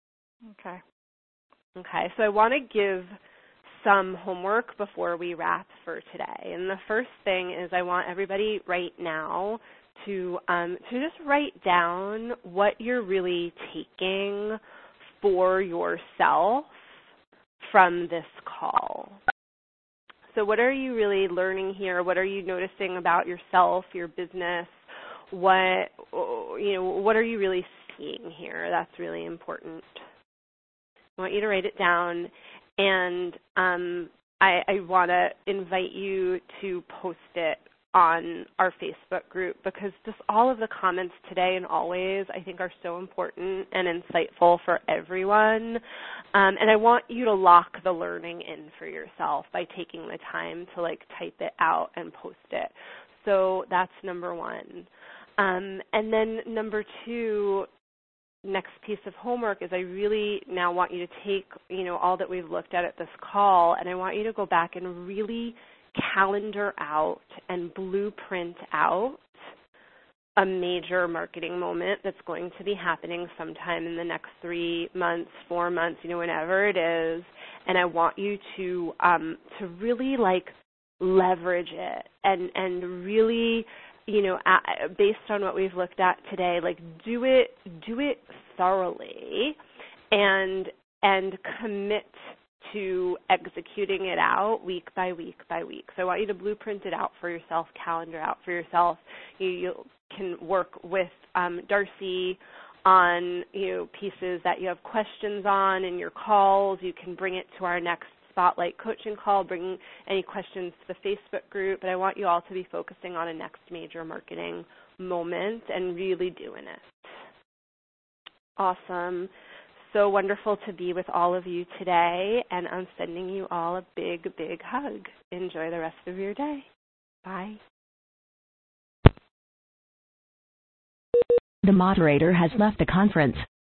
Okay, so I want to give some homework before we wrap for today. And the first thing is I want everybody right now to just write down what you're really taking for yourself from this call. So what are you really learning here? What are you noticing about yourself, your business? What are you really seeing here? That's really important. I want you to write it down, and I want to invite you to post it on our Facebook group, because just all of the comments today and always I think are so important and insightful for everyone. And I want you to lock the learning in for yourself by taking the time to type it out and post it. So that's number one. And then number two, next piece of homework is I really now want you to take, all that we've looked at this call, and I want you to go back and really calendar out and blueprint out a major marketing moment that's going to be happening sometime in the next 3 months, 4 months, whenever it is. And I want you to really leverage it and really, based on what we've looked at today, do it thoroughly and commit to executing it out week by week by week. So I want you to blueprint it out for yourself, calendar out for yourself. You can work with Darcy on pieces that you have questions on in your calls. You can bring it to our next Spotlight coaching call, bringing any questions to the Facebook group, but I want you all to be focusing on a next major marketing moment and really doing it. Awesome. So wonderful to be with all of you today, and I'm sending you all a big, big hug. Enjoy the rest of your day. Bye. The moderator has left the conference.